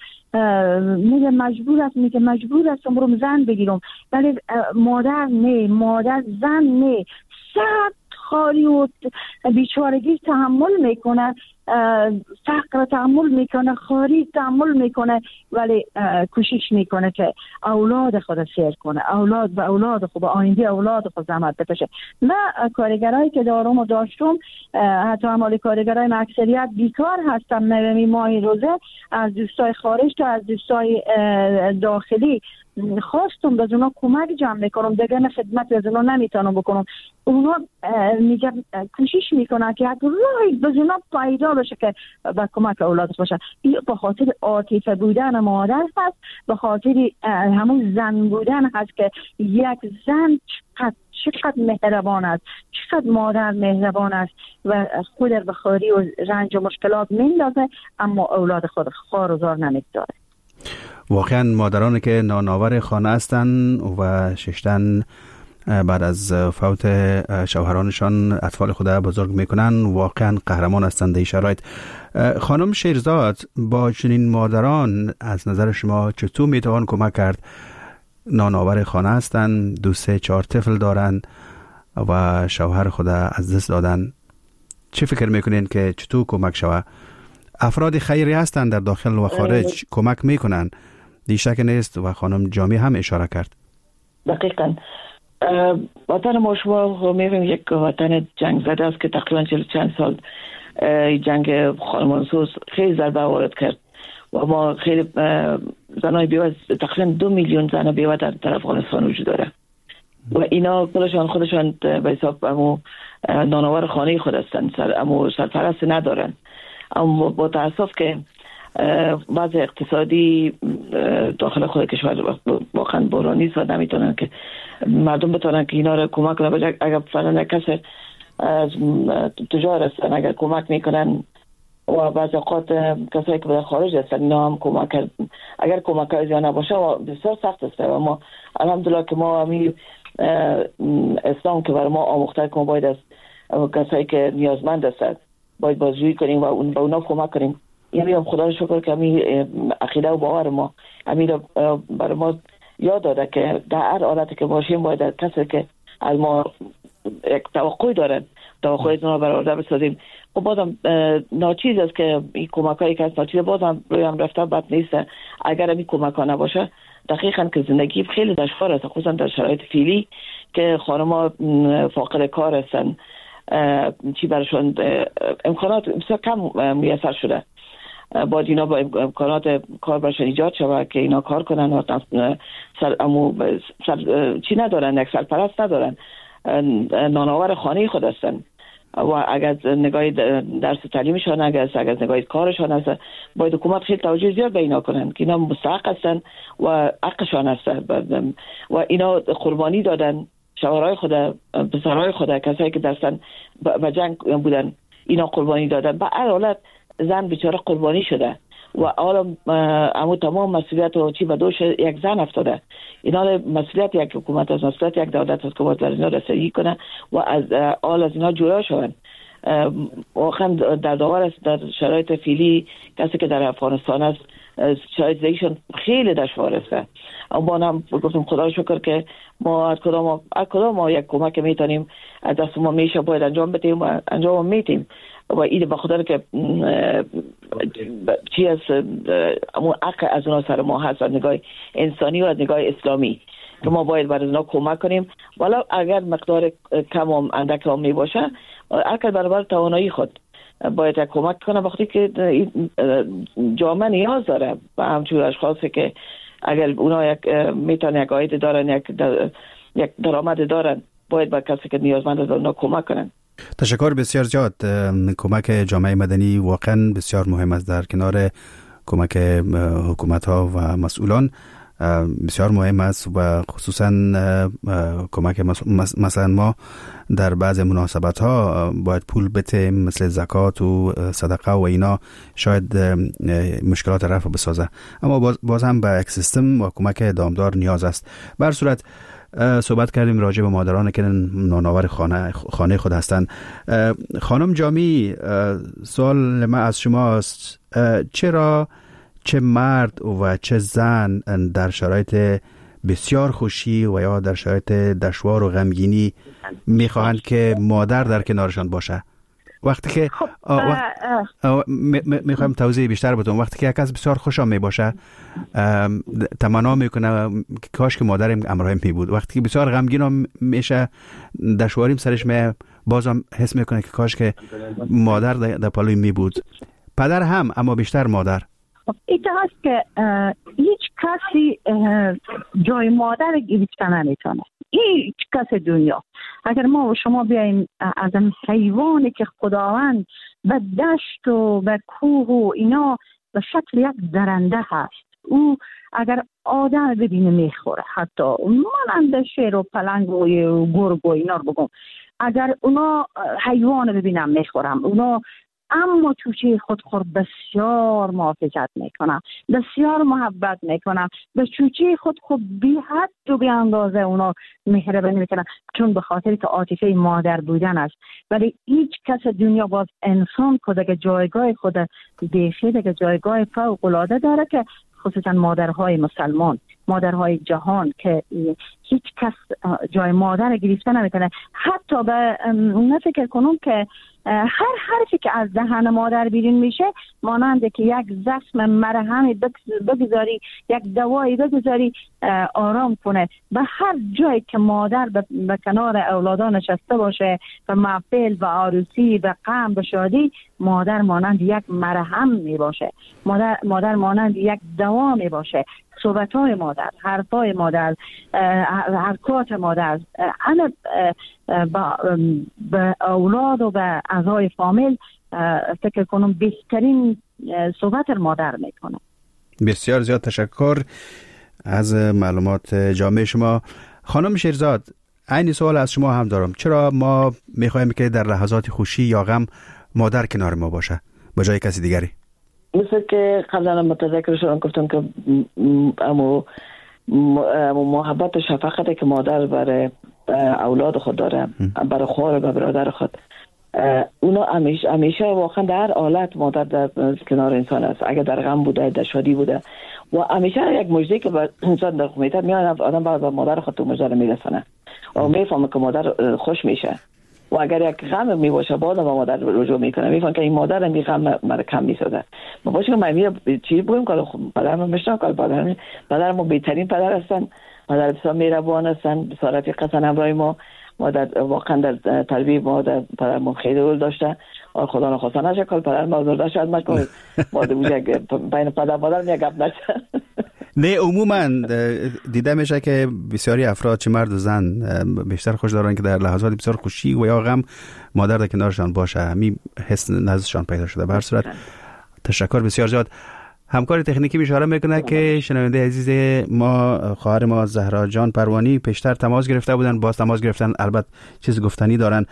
میره مجبور است میگه مجبور است برم زن بگیرم ولی مادر نه مادر زن نه سخت خاری و بیچارگی تحمل میکنه فقر تحمل میکنه خاری تحمل میکنه ولی کوشش میکنه که اولاد خود سیر کنه اولاد به اولاد خود آینده اولاد خود زحمت بکشه. من کارگرایی که دارم و داشتم حتی همالی کارگرای اکثریت بیکار هستم نمی ماهی روزه از دوستای خارج تا از دوستای داخلی خواستم به اونا کمک جمع میکنم دیگه خدمت به اونا نمیتونم بکنم. اونا میگه کوشش میکنن که یک راهی به اونا پیدا بشه که به کمک اولادش باشه. به خاطر عاطفه بودن مادر هست به خاطر همون زن بودن هست که یک زن چقدر چقدر مهربان است چقدر مادر مهربان است و خود به خاری و رنج و مشکلات میندازه اما اولاد خود خوار و زار نمیگذاره. واقعا مادرانی که نانآور خانه هستند و ششتن بعد از فوت شوهرانشان اطفال خود بزرگ میکنن واقعا قهرمان هستند در شرایط. خانم شیرزاد با چنین مادران از نظر شما چطور میتوان کمک کرد؟ نانآور خانه هستند، دو سه چهار طفل دارن و شوهر خود از دست دادن. چه فکر میکنین که چطور کمک شود؟ افراد خیری هستند در داخل و خارج کمک میکنن دیشک نیست و خانم جامی هم اشاره کرد. دقیقاً وطن ما شما می‌بینیم یک وطن جنگ زده است که تقریباً چهل چند سال جنگ خانمانسوز خیلی ضربه وارد کرد و ما خیلی زنای بیوه تقریباً دو میلیون زن بیوه در, در افغانستان وجود داره و اینا خودشان خودشان به حساب امو نانآور خانه خود هستند سر امو سرپرست ندارن. اما با تاسف که بعض اقتصادی داخل خود کشور واقعا بحرانی است و نمیتونن که مردم بتونن که اینا رو کمک کنن. اگر فعلا کسی از تجار هستن اگر کمک میکنن و بعض اوقات کسایی که در خارج هستن اینا هم کمک کرد اگر کمک از یا نباشه بسیار سخت است و ما الحمدلله که ما همین اسلام که برای ما آموخته که ما باید از کسایی که نیازمند هستند باید بازجویی کنیم و اون به اونا کمک کنیم. یعنی هم خدا رو شکر که همین عقیده و باور ما همین برای ما یاد داده که در هر حالتی که باشیم باید کسی که از ما یک توقعی دارن توقعی اونا برآورده بسازیم. خب بازم ناچیز است که این کمک هایی که از ناچیز بازم روی هم رفته بد نیست. اگر این کمک ها نباشه دقیقاً که زندگی خیلی دشوار است خصوصا در شرایط فعلی که خانم‌ها فاقد کار هستن چی برشون امکانات بسیار کم میسر شده باید اینا با امکانات کار برشون ایجاد شود که اینا کار کنن و سر امو سر چی ندارن یک سرپرست ندارن نانآور خانه خود هستن و اگر نگاه درس تعلیمشان اگر اگر نگاه کارشان هست باید حکومت خیلی توجه زیاد به اینا کنن که اینا مستحق هستن و حقشان هستن و اینا قربانی دادن شوهرای خود پسرای خود کسایی که درستن و جنگ بودن اینا قربانی دادن به هر حالت زن بیچاره قربانی شده و حالا امو تمام مسئولیت و چی به دوش یک زن افتاده. اینا مسئولیت یک حکومت از مسئولیت یک دولت است که باید اینا رسیدگی کنه و از حال از اینا جدا شون. واقعا در داور است در شرایط فعلی کسی که در افغانستان است شاید زیشون خیلی دشوار است. اما من گفتم خدا رو شکر که ما از کدام از کدام ما یک کمک میتونیم از دست ما میشه باید انجام بدیم و انجام میتیم و این به خاطر که چی از اون حق از اونها سر ما هست از نگاه انسانی و از نگاه اسلامی که ما باید برای اونها کمک کنیم ولی اگر مقدار کم هم اندک هم می باشه هر برابر توانایی خود باید یک کمک کنه وقتی که جامعه نیاز داره و همچون اشخاصی که اگر اونا یک میتونه یک عاید دارن یک در یک درآمد دارن باید با کسی که نیازمند است اونا کمک کنن. تشکر بسیار زیاد. کمک جامعه مدنی واقعا بسیار مهم است در کنار کمک حکومت ها و مسئولان. بسیار مهم است و خصوصا کمک مثلا ما در بعض مناسبت ها باید پول بتیم مثل زکات و صدقه و اینا، شاید مشکلات رفع بسازه، اما باز, باز هم به یک سیستم و کمک دامدار نیاز است. بر صورت صحبت کردیم راجع به مادران که نانآور خانه خانه خود هستند. خانم جامی، سوال ما از شماست، چرا چه مرد و چه زن در شرایط بسیار خوشی و یا در شرایط دشوار و غمگینی میخواهند که مادر در کنارشان باشه؟ وقتی که میخوایم توضیح بیشتر بدم، وقتی که یک کس بسیار خوشم میباشه تمنا میکنه کاش که مادرم همراهم می بود، وقتی که بسیار غمگین میشه دشواریم سرش می بازم حس میکنه که کاش که مادر در پالوی می بود. پدر هم، اما بیشتر مادر. ایتا هست که هیچ کسی جای مادر گرفتن نمیتونه، هیچ کس دنیا. اگر ما و شما بیاییم از این حیوانی که خداوند به دشت و به کوه و اینا به شکل یک درنده هست، او اگر آدم ببینه میخوره، حتی مانند شیر و پلنگ و گرگ و اینا رو بگم، اگر اونا حیوان ببینم میخورم اونا، اما چوچه خود خود بسیار محافظت میکنم، بسیار محبت میکنم، به چوچه خود خود بی حد و بی اندازه اونا مهربانی میکنم، چون به خاطر که عاطفه مادر بودن است. ولی هیچ کس دنیا باز انسان خود که جایگاه خود دیشه که جایگاه فوق العاده داره، که خصوصا مادرهای مسلمان، مادرهای جهان، که هیچ کس جای مادر گرفته نمیکنه. حتی به نفکر کنم که هر حرفی که از دهن مادر بیرون میشه مانند که یک زخم مرهمی بگذاری، یک دوایی بگذاری آرام کنه. به هر جایی که مادر به کنار اولادان نشسته باشه و محفل و عروسی و غم و شادی، مادر مانند یک مرهم می باشه، مادر مادر مانند یک دوا می باشه. صحبت‌های مادر، حرفای مادر، حرکات مادر، انا به اولاد و به اعضای فامیل فکر کنم بهترین صحبت مادر میکنه. بسیار زیاد تشکر از معلومات جامع شما. خانم شیرزاد، عین سوال از شما هم دارم، چرا ما میخوایم که در لحظات خوشی یا غم مادر کنار ما باشه به جای کسی دیگری؟ مثل که قبلا متذکر شدم گفتم که امو محبت و شفقتی که مادر برای اولاد خود داره، برای خواهر و برادر خود، اونا همیشه همیشه واقعا در هر حالت مادر در کنار انسان است. اگر در غم بوده، در شادی بوده، و همیشه یک مژده که به انسان در میاد، میاد آدم باید به مادر خود تو مژده رو میرسونه و میفهمه که مادر خوش میشه. و اگر یک غم می باشه باید با مادر رجوع میکنه، میفهمه که این مادر این غم مرا کم میسازه. ما باشه که من چی بگم که پدرم میشنم که پدرم پدرم ما بهترین پدر هستن، پدر بسیار مهربان هستن، بسیار رفیق هستن همراه ما. ما در واقعا در تربیت ما در پدرم خیلی رول داشته و خدا نخواسته نشه که پدرم آزرده شد ما که ما بوده بین پدر مادر یک گپ نشه. نه، عموما دیده میشه که بسیاری افراد چه مرد و زن بیشتر خوش دارن که در لحظات بسیار خوشی و یا غم مادر در کنارشان باشه، همین حس نزدشان پیدا شده. به هر صورت تشکر بسیار زیاد. همکار تکنیکی اشاره میکنه که شنونده عزیز ما خواهر ما زهرا جان پروانی پیشتر تماس گرفته بودن، باز تماس گرفتن، البته چیز گفتنی دارن.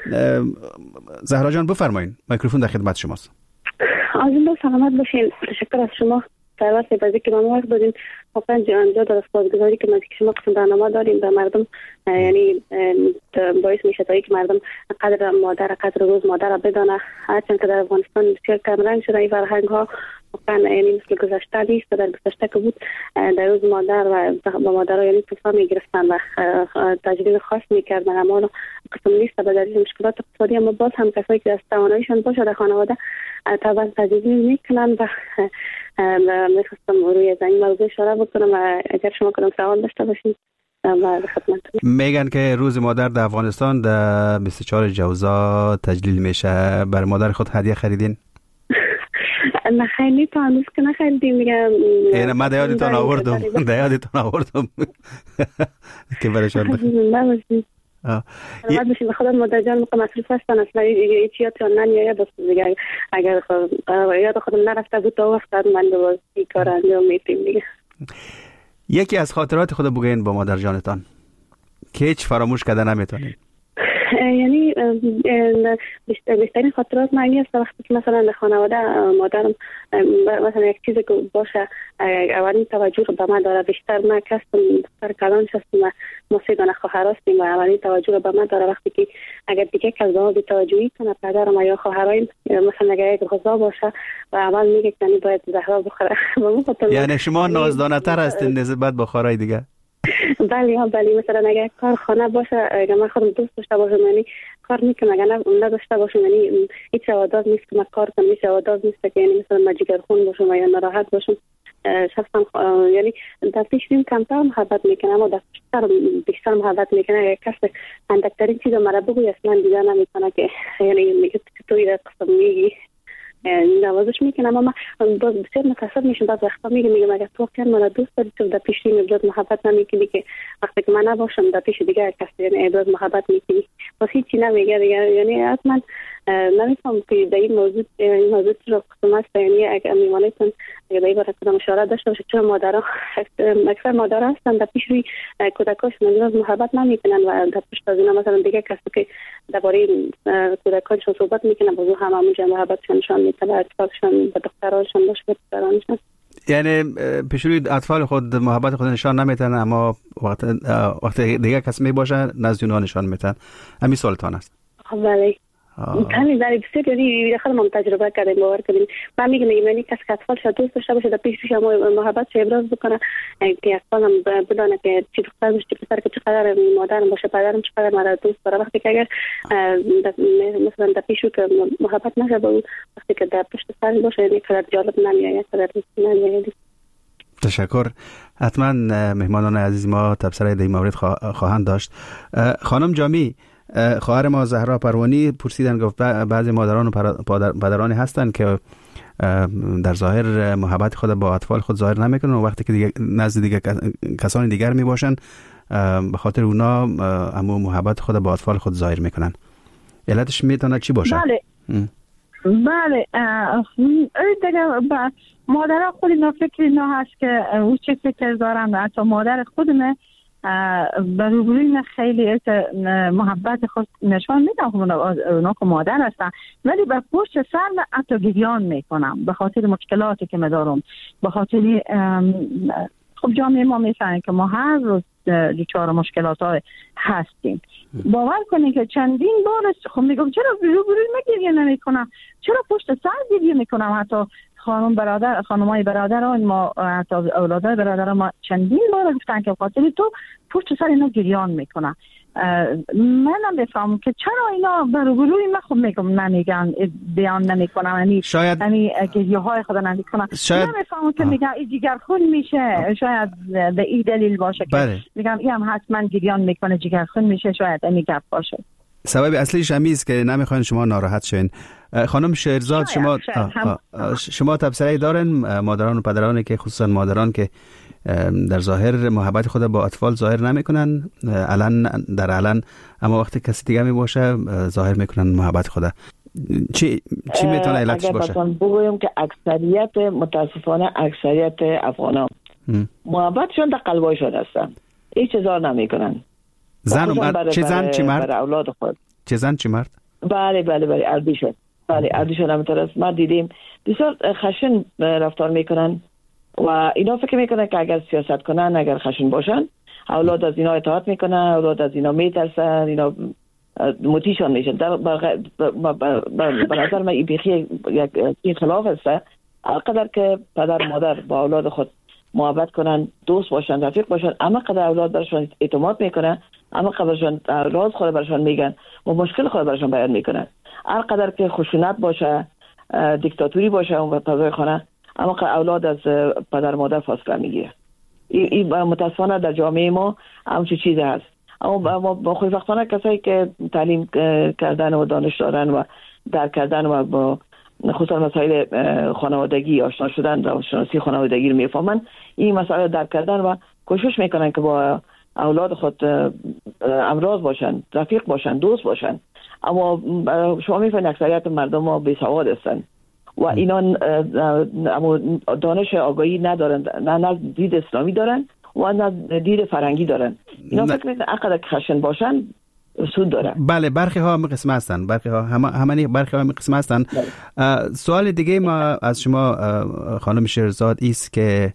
زهرا جان بفرمایید، میکروفون در خدمت شماست. عزیزان سلامت باشین. تشکر از شما دعوت می‌پذیرید که ما وقت دادین. واقعا جان در سپاسگزاری که ما که شما قسم برنامه داریم به مردم، یعنی باعث میشه تا که مردم قدر مادر، قدر روز مادر را بدانه. هرچند که در افغانستان بسیار کم رنگ شده این فرهنگ ها، واقعا یعنی مثل گذشته نیست. در گذشته که بود در روز مادر و با مادر یعنی توفا میگرفتن و تجلیل خاص میکردن، اما قسم نیست به دلیل مشکلات اقتصادی. اما باز هم کسایی که از تواناییشان باشه در خانواده طبعا تجلیل میکنن و میخواستم روی این موضوع اشاره بکنم و اگر شما کدام سوال داشته باشید و خدمتتون. میگن که روز مادر در افغانستان در بیست و چهارم جوزا تجلیل میشه. برای مادر خود هدیه خریدین؟ نه خیلی تا هنوز که نخریدیم دیگه. اینه من دیادتان آوردم دیادتان آوردم که برایشان بخیر. نه باشید سلامت باشید. خدا مادر جان موقع مصروف هستن، اصلا هیچ یادتان نمیاد دیگه. اگر یاد خودم نرفته بود تا وقت من دوباره این کار انجام میدیم دیگه. یکی از خاطرات خود بگین با مادر جانتان که هیچ فراموش کرده نمیتونید. یعنی بهترین خاطرات من هست وقتی که مثلا در خانواده مادرم مثلا یک چیزی که باشه اولین توجه به من داره. بیشتر من کسیم دختر کلان هستم و ما سه دانه خواهر هستیم و اولین توجه به من داره. وقتی که اگر دیگه کس به ما بی‌توجهی کنه، پدرم یا خواهرایم، مثلا اگر یک غذا باشه و اول میگه که یعنی باید زهرا بخوره. یعنی شما نازدانه تر هستین نسبت به خواهرای دیگه؟ بله ها بله. مثلا اگر کار خانه باشه، اگر من خودم دوست داشته باشم یعنی کار میکنم، اگر نه نداشته باشم یعنی هیچ سوادات نیست که من کار کنم، هیچ سوادات نیست که یعنی مثلا من جگرخون باشم یا ناراحت باشم. شخصا یعنی در پیشیم کمتر محبت میکنم اما در بیشتر بیشتر محبت میکنه. اگر کسی اندکترین چیز مرا بگوی اصلا دیگر نمیکنه که یعنی میگه که توی قسم میگی نوازش میکنم. اما باز بسیار متاسف میشم بعض وقتا میگه میگم اگر تو واقعا منو دوست داری تو در پیش این ابراز محبت نمیکنی که وقتی که من نباشم در پیش دیگر کسی یعنی ابراز محبت میکنی. بس هیچی نمیگه دیگه. یعنی اصلا نمیفهم که در این موضوع این موضوع رو قسم است. یعنی اگر میمانیتون اگر در این باره کدام اشاره داشته باشه چون مادرها اکثر مادرها هستن در پیش روی کودکاشون ابراز محبت نمیکنن و در پیش از اینا مثلا دیگه کسی که درباره کودکانشون صحبت میکنن بازو هم همونجا محبتشون نشان میدن به اطفالشون به دخترانشون باشه به پسرانشون. یعنی پیش روی اطفال خود محبت خود نشان نمیتن اما وقت وقت دیگه کسی می باشه نزد اونها نشان میتن. همین سلطان است. بله. همین در بسیار یعنی خودم هم تجربه کردیم باور کنیم. من میگم یعنی کسی که اطفالش دوست داشته باشه در پیش پیش هم محبت ابراز بکنه که اطفالم بدونه که چی دختر باشه چی پسر که چقدر مادرم باشه پدرم چقدر مرا دوست داره. وقتی که اگر مثلا در پیش که محبت نشه با وقتی که در پشت سر باشه یعنی قدر جالب نمیاد قدر دوست نمیاد. تشکر. حتما مهمانان عزیز ما تبصره در این مورد خواهند داشت. خانم جامی، خواهر ما زهرا پروانی پرسیدن گفت بعضی مادران و پدرانی هستند که در ظاهر محبت خود با اطفال خود ظاهر نمیکنن و وقتی که دیگه نزد دیگه کسان دیگر می باشن به خاطر اونا همون محبت خود با اطفال خود ظاهر میکنن. علتش میتونه چی باشه؟ بله ام. بله دیگه مادرها خود اینا فکر اینا هست که او چه فکر دارن. حتی مادر خودمه بروبروی خیلی محبت خود نشان میدم اونا که مادر هستن ولی به پشت سر حتی گریان میکنم به خاطر مشکلاتی که میدارم. به خاطر خب جامعه ما میفهمن که ما هر روز دچار مشکلات های هستیم. باور کنید که چندین بار خب میگم چرا روبروی من گریه نمیکنم، چرا پشت سر گریه میکنم. حتی خانم برادر خانمای برادران ما حتی اولادای برادر ما چندین بار گفتن که خاطر تو پشت سر اینا گریان میکنن. منم بفهمم که چرا اینا برای من خب میگم نمیگن بیان نمیکنم یعنی شاید یعنی گریه های خدا نمیکنم. شاید نمیفهمم که میگن این جگر خون میشه. شاید به این دلیل باشه که بله. میگم این هم حتما گریان میکنه جگر خون میشه. شاید این گپ باشه. سبب اصلیش همیست که نمیخواین شما ناراحت شین. خانم شهرزاد شما آه آه شما تبصره دارن مادران و پدرانی که خصوصا مادران که در ظاهر محبت خود با اطفال ظاهر نمیکنن الان در الان اما وقتی کسی دیگه می باشه ظاهر میکنن محبت خود. چی چی میتونه علتش باشه؟ اگر بگویم که اکثریت متاسفانه اکثریت افغانان محبتشون در قلبایشون هستن، هیچ چیزا نمیکنن. زن و مرد، چه زن چه مرد؟ برای اولاد خود. چه زن چه مرد؟ بله بله بله اردیشون. بله اردیشون همینطور است. ما دیدیم بسیار خشن رفتار میکنن و اینا فکر میکنن که اگر سیاست کنن اگر خشن باشن اولاد از اینا اطاعت میکنن، اولاد از اینا میترسن، اینا مطیعشان میشن. در به نظر من این بیخی یک خلاف است. هرقدر که پدر مادر با اولاد خود محبت کنن، دوست باشن، رفیق باشن، اما قدر اولاد برشان اعتماد میکنن، اما قدرشان راز خود برشان میگن و مشکل خود برشان بیان میکنن. هر قدر که خشونت باشه، دیکتاتوری باشه اون فضای خانه، اما اولاد از پدر مادر فاصله میگیره. این متاسفانه در جامعه ما همچین چیزی هست. اما با خوشبختانه کسایی که تعلیم کردن و دانش دارن و درک کردن و با خصوصا مسائل خانوادگی آشنا شدن، روانشناسی خانوادگی رو میفهمن، این مسائل درک کردن و کوشش میکنن که با اولاد خود همراز باشن، رفیق باشن، دوست باشن. اما شما میفهمید اکثریت مردم ما بیسواد هستن و اینا اما دانش آگاهی ندارن، نه نه دید اسلامی دارن و نه دید فرنگی دارن. اینا فکر میکنن اقدر خشن باشن سود داره. بله برخی ها هم قسم هستن، برخی ها هم همانی برخی ها هم قسم هستن. سوال دیگه ما از شما خانم شیرزاد است که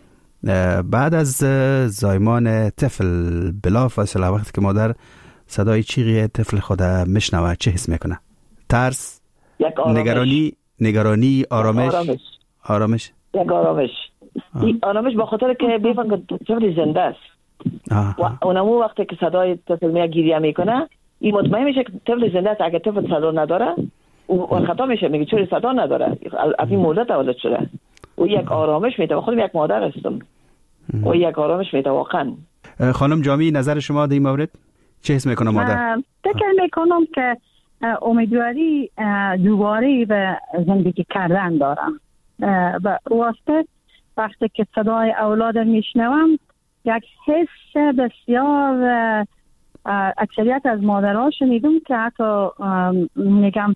بعد از زایمان طفل بلافاصله وقتی که مادر صدای چیغی طفل خود میشنوه چه حس میکنه؟ ترس، نگرانی، نگرانی، آرامش، آرامش، آرامش. یک آرامش. این آرامش با خاطر که بیفن که طفل زنده است. و اونمو وقتی که صدای طفل میاد گریه میکنه، این مطمئن میشه که طفل زنده است. اگه طفل صدا نداره، اون خطا میشه، میگه چرا صدا نداره؟ از این مولد تولد شده. و یک آرامش میده. خودم یک مادر هستم. و یک آرامش میده واقعا. خانم جامی نظر شما در این مورد چه حس میکنه مادر؟ فکر میکنم که امیدواری دوباره به زندگی کردن دارم. و واسطه وقتی که صدای اولاد میشنوم یک حس بسیار اکثریت از مادرها شنیدم که حتی میگم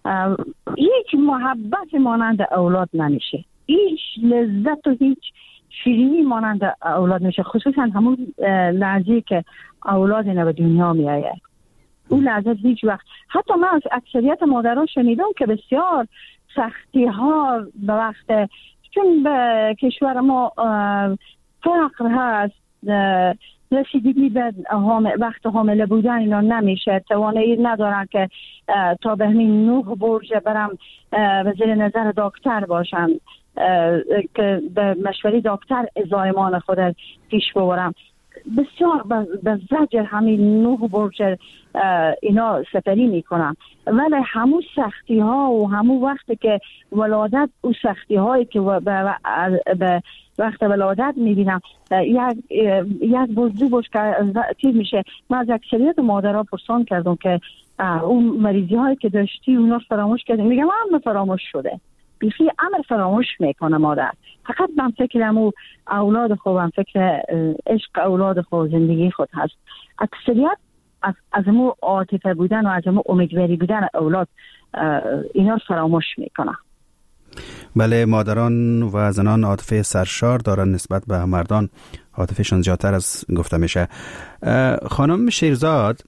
هیچ محبت مانند اولاد نمیشه، هیچ لذت و هیچ شیرینی مانند اولاد نمیشه، خصوصا همون لحظه که اولاد اینا به دنیا می آید. اون لحظه هیچ وقت، حتی من از اکثریت مادرها شنیدم که بسیار سختی ها به وقت، چون به کشور ما فقر هست، رسیدگی به وقت حامله بودن اینا نمیشه، توانایی ندارن که تا به همین نوح برج برم به زیر نظر دکتر باشم که به مشوری دکتر زایمان خود پیش ببرم. بسیار به زجر همین نوح برج اینا سفری میکنم، ولی همون سختی ها و همون وقتی که ولادت و سختی هایی که به وقت ولادت میبینم یک یک بزرگی باش که چیز میشه. من از اکثریت مادرها پرسان کردم که اون مریضی هایی که داشتی اونا فراموش کردیم. میگم همه فراموش شده، بیخی امر فراموش میکنه مادر. فقط من فکرم او اولاد خوبم، فکر عشق اولاد خود، زندگی خود هست. اکثریت از از مو عاطفه بودن و از مو امیدواری بودن اولاد اینا فراموش میکنه. بله، مادران و زنان عاطفه سرشار دارن نسبت به مردان، عاطفهشون زیادتر از گفته میشه. خانم شیرزاد،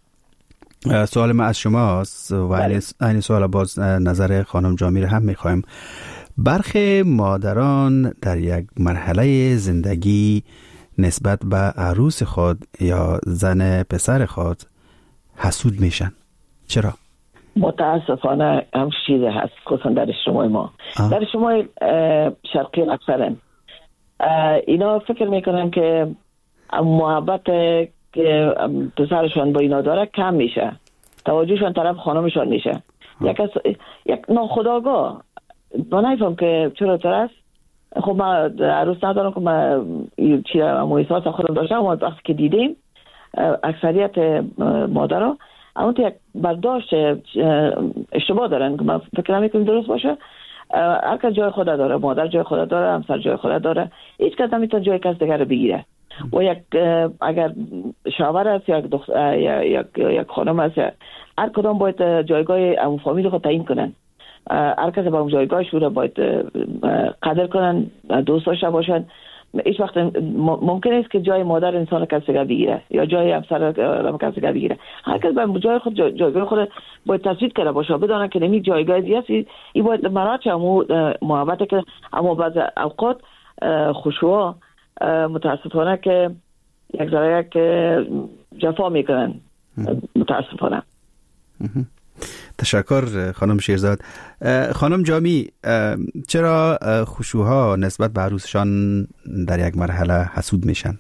سوال ما از شماست و این سوال باز نظر خانم جامی هم میخوایم. برخی مادران در یک مرحله زندگی نسبت به عروس خود یا زن پسر خود حسود میشن. چرا؟ متاسفانه هم چیزی هست، خصوصا در اجتماع ما. آه. در اجتماع شرقی اکثرا اینا فکر میکنن که محبت که پسرشون با اینا داره کم میشه، توجهشون طرف خانمشون میشه. یک از یک ناخودآگاه من نمیفهم که چرا طرف. خب من عروس ندارم که من چی امو احساس خودم داشتم، اما وقتی که دیدیم اکثریت مادرها اون یک برداشت اشتباه دارن که من فکر نمیکنم درست باشه. هر کس جای خود داره، مادر جای خود داره، همسر جای خود داره، هیچ کس نمیتونه جای کس دیگر بگیره. و یک اگر شاور است یا یک دختر یا یک یک خانم است، هر کدام باید جایگاه اون فامیل خود تعیین کنن. هر کس با اون جایگاهش رو باید قدر کنن، دوست داشته باشن. هیچ وقت ممکن است که جای مادر انسان کسی دیگر بگیره یا جای همسر کسی دیگر بگیره. هر کس به جای خود جایگاه خود باید تثبیت کرده باشه، بدونه که نمی جایگاه دیگه است. این باید مراعات همو محبت که اما بعض اوقات خشوع متاسفانه که یک ذره یک جفا میکنن. متاسفانه. تشکر خانم شیرزاد. خانم جامی، چرا خشوع‌ها نسبت به عروسشان در یک مرحله حسود میشن؟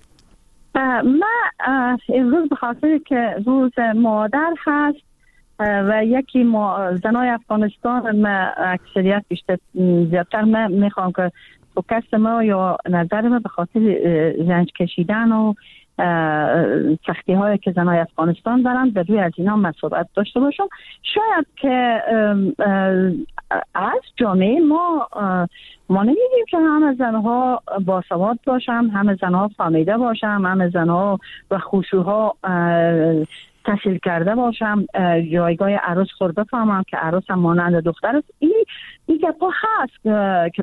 من امروز به خاطر که روز مادر هست و یکی ما زنای افغانستان، ما اکثریت بیشتر زیادتر من میخوام که فوکس ما یا نظر ما به خاطر رنج کشیدن و سختی هایی که زنای افغانستان دارن در روی از اینا مسئولیت داشته باشم. شاید که از جامعه ما ما نمیدیم که همه زنها باسواد باشن، همه زنها فهمیده باشن، همه زنها و خشوع‌ها تحصیل کرده باشم، جایگاه عروس خود بفهمم که عروس هم مانند دختر است. این این گپا هست که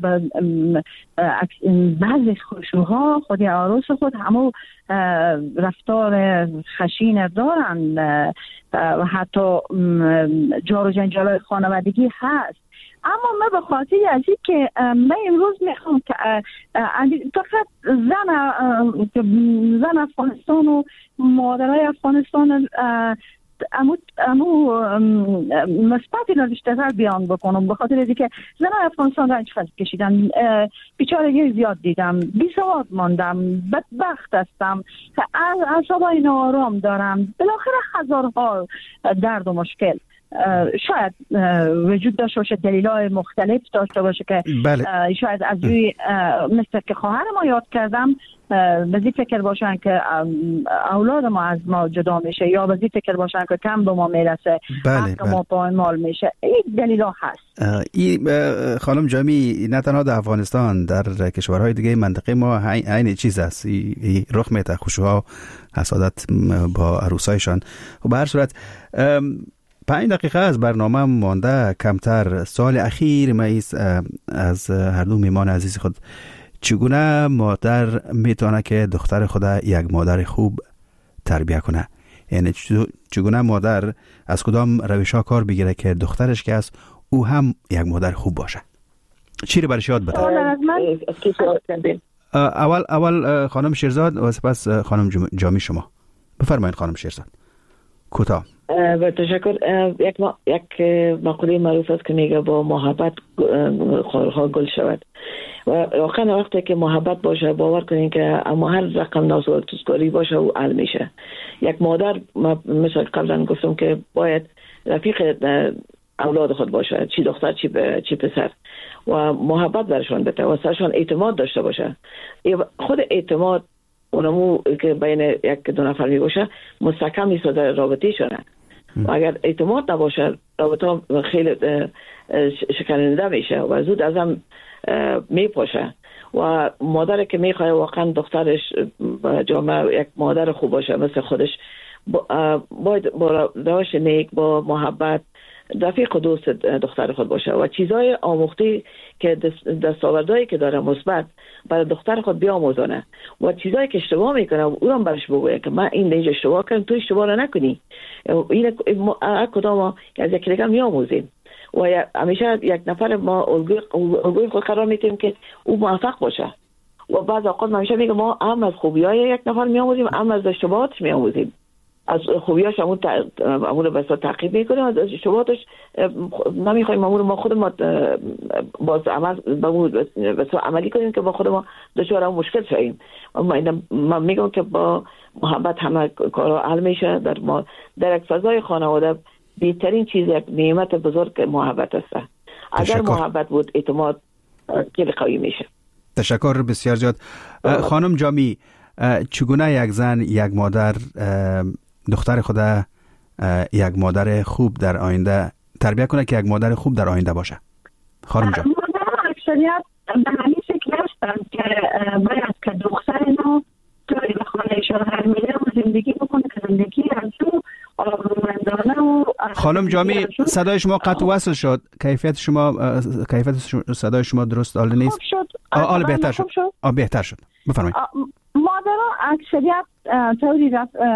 بعضی خشوها خود عروس خود همو رفتار خشین دارن و حتی جار و جنجال خانوادگی هست. اما من به خاطر از این که من امروز میخوام که فقط زن زن افغانستان و مادرای افغانستان امو امو مثبتی را بیشتر بیان بکنم، به خاطر از اینکه زنای افغانستان رنج کشیدن، بیچارگی زیاد دیدم، بی سواد ماندم، بدبخت هستم، اعصابای ناآرام دارم، بالاخره هزارها درد و مشکل شاید وجود داشته باشه، دلایل مختلف داشته باشه که بله. شاید از روی مثل که خواهر ما یاد کردم بزی فکر باشن که اولاد ما از ما جدا میشه، یا بزی فکر باشن که کم به ما میرسه، بله حق ما پایمال میشه. این دلیلا هست. این خانم جامی نه تنها در افغانستان، در کشورهای دیگه منطقه ما عین چیز است. ای رخ میده، خشوها حسادت با عروسایشان. و به هر صورت پنج دقیقه از برنامه مانده کمتر. سال اخیر ما از هر دو میمان عزیز خود، چگونه مادر میتونه که دختر خود یک مادر خوب تربیت کنه؟ یعنی چگونه مادر از کدام روشا کار بگیره که دخترش که است او هم یک مادر خوب باشه؟ چی رو برش یاد بده؟ اول اول خانم شیرزاد و سپس خانم جامی شما. بفرمایید خانم شیرزاد. کوتاه. با تشکر. یک ما... یک مقوله معروف است که میگه با محبت خارها گل شود، و واقعا وقتی که محبت باشه باور کنین که اما هر رقم ناسازگاری باشه او حل میشه. یک مادر مثل قبلا گفتم که باید رفیق اولاد خود باشه، چی دختر چی ب... چی پسر، و محبت برشان بده و سرشان اعتماد داشته باشه. خود اعتماد اونمو که بین یک دو نفر می باشه مستحکم میسازه رابطه شونه. و اگر اعتماد نباشه رابطه خیلی شکننده میشه و زود از هم میپاشه. و مادر که میخواه واقعا دخترش جامعه یک مادر خوب باشه مثل خودش، باید با روش نیک، با محبت رفیق و دوست دختر خود باشه و چیزای آموختی که دستاوردهایی که داره مثبت برای دختر خود بیاموزونه و چیزایی که اشتباه میکنه او هم برش بگویه که من این دیگه اشتباه کردم، تو اشتباه رو نکنی. این کدام ما از یک دیگه میاموزیم و همیشه یک نفر ما الگوی خود قرار میتیم که او موفق باشه. و بعض اوقات همیشه میگم ما هم از خوبیای یک نفر میاموزیم، هم از اشتباهاتش میاموزیم. از خوبیاش همون همون بس تعقیب میکنیم، از اشتباهاتش نمیخوایم همون ما خود ما باز عمل بس عملی کنیم که با خود ما دچار اون مشکل شویم. من من میگم که با محبت همه کارا حل میشه. در ما در یک فضای خانواده بهترین چیز یک نعمت بزرگ محبت است. اگر محبت بود اعتماد خیلی قوی میشه. تشکر بسیار زیاد. خانم جامی، چگونه یک زن یک مادر دختر خود یک مادر خوب در آینده تربیت کنه که یک مادر خوب در آینده باشه؟ خانم جان. مادر اکثریت به همین شکل هستن که باید که دختر اینا توی به خانه شوهر میره و زندگی بکنه که زندگی از او آرومندانه و خانم جامی صدای شما قطع وصل شد. کیفیت شما کیفیت صدای شما درست حال نیست. حال بهتر شد. آ بهتر شد. بفرمایید. مادرها اکثریت طوری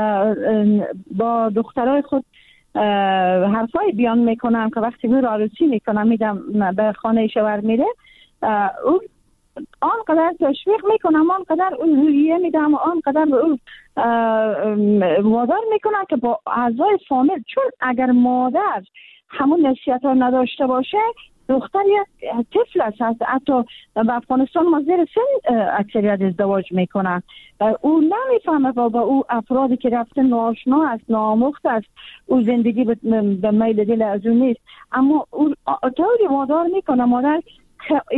با دخترای خود حرفای بیان میکنم که وقتی میره عروسی میکنم میدم به خانه شوهر میره، اون آنقدر تشویق میکنم، آنقدر اون رویه میدم، آنقدر اون وادار میکنم که با اعضای فامیل، چون اگر مادر همون نصیحت ها نداشته باشه دختر یک طفل است. حتی به افغانستان ما زیر سن اکثریت ازدواج میکنن. او نمیفهمه و با او افرادی که رفته ناآشنا است، ناآموخته است، او زندگی به میل دل از او نیست، اما او طوری وادار میکنه مادر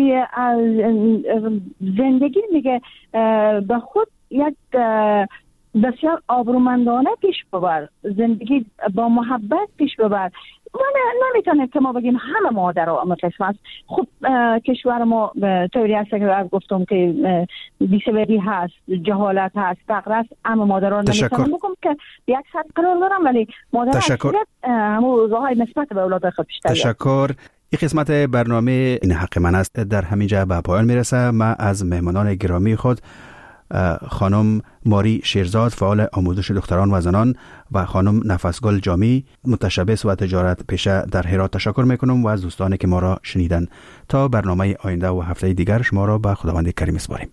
از زندگی میگه به خود یک بسیار آبرومندانه پیش ببر، زندگی با محبت پیش ببر. ما نمیتونیم که ما بگیم همه مادر ها اما قسم است. خب کشور ما طوری هست که گفتم که بیسوادی هست، جهالت هست، فقر است، اما مادر ها نمیتونم بگم که یک سطح قرار دارم، ولی مادر اکثریت همون روزهای نسبت به اولاد خود بیشتر. تشکر. این قسمت برنامه این حق من است در همینجا به پایان میرسه. من از مهمانان گرامی خود خانم ماری شیرزاد، فعال آموزش دختران و زنان، و خانم نفسگل جامی، متشبث و تجارت پیشه در هرات تشکر میکنم و از دوستانی که ما را شنیدن. تا برنامه آینده و هفته دیگر شما را به خداوند کریم سپاریم.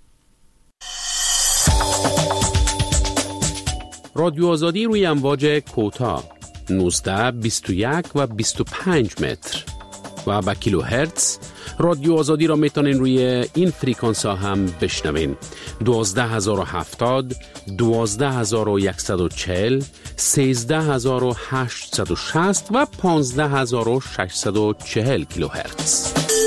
رادیو آزادی روی امواج کوتاه نوزده، بیست و یک و بیست و پنج متر و با کیلو هرتز. رادیو آزادی را میتونین روی این فریکانس ها هم بشنوین: دوازده هزار و هفتاد، دوازده هزار و صد و چهل، سیزده هزار و هشتصد و شصت و پانزده هزار و ششصد و چهل کیلو هرتز.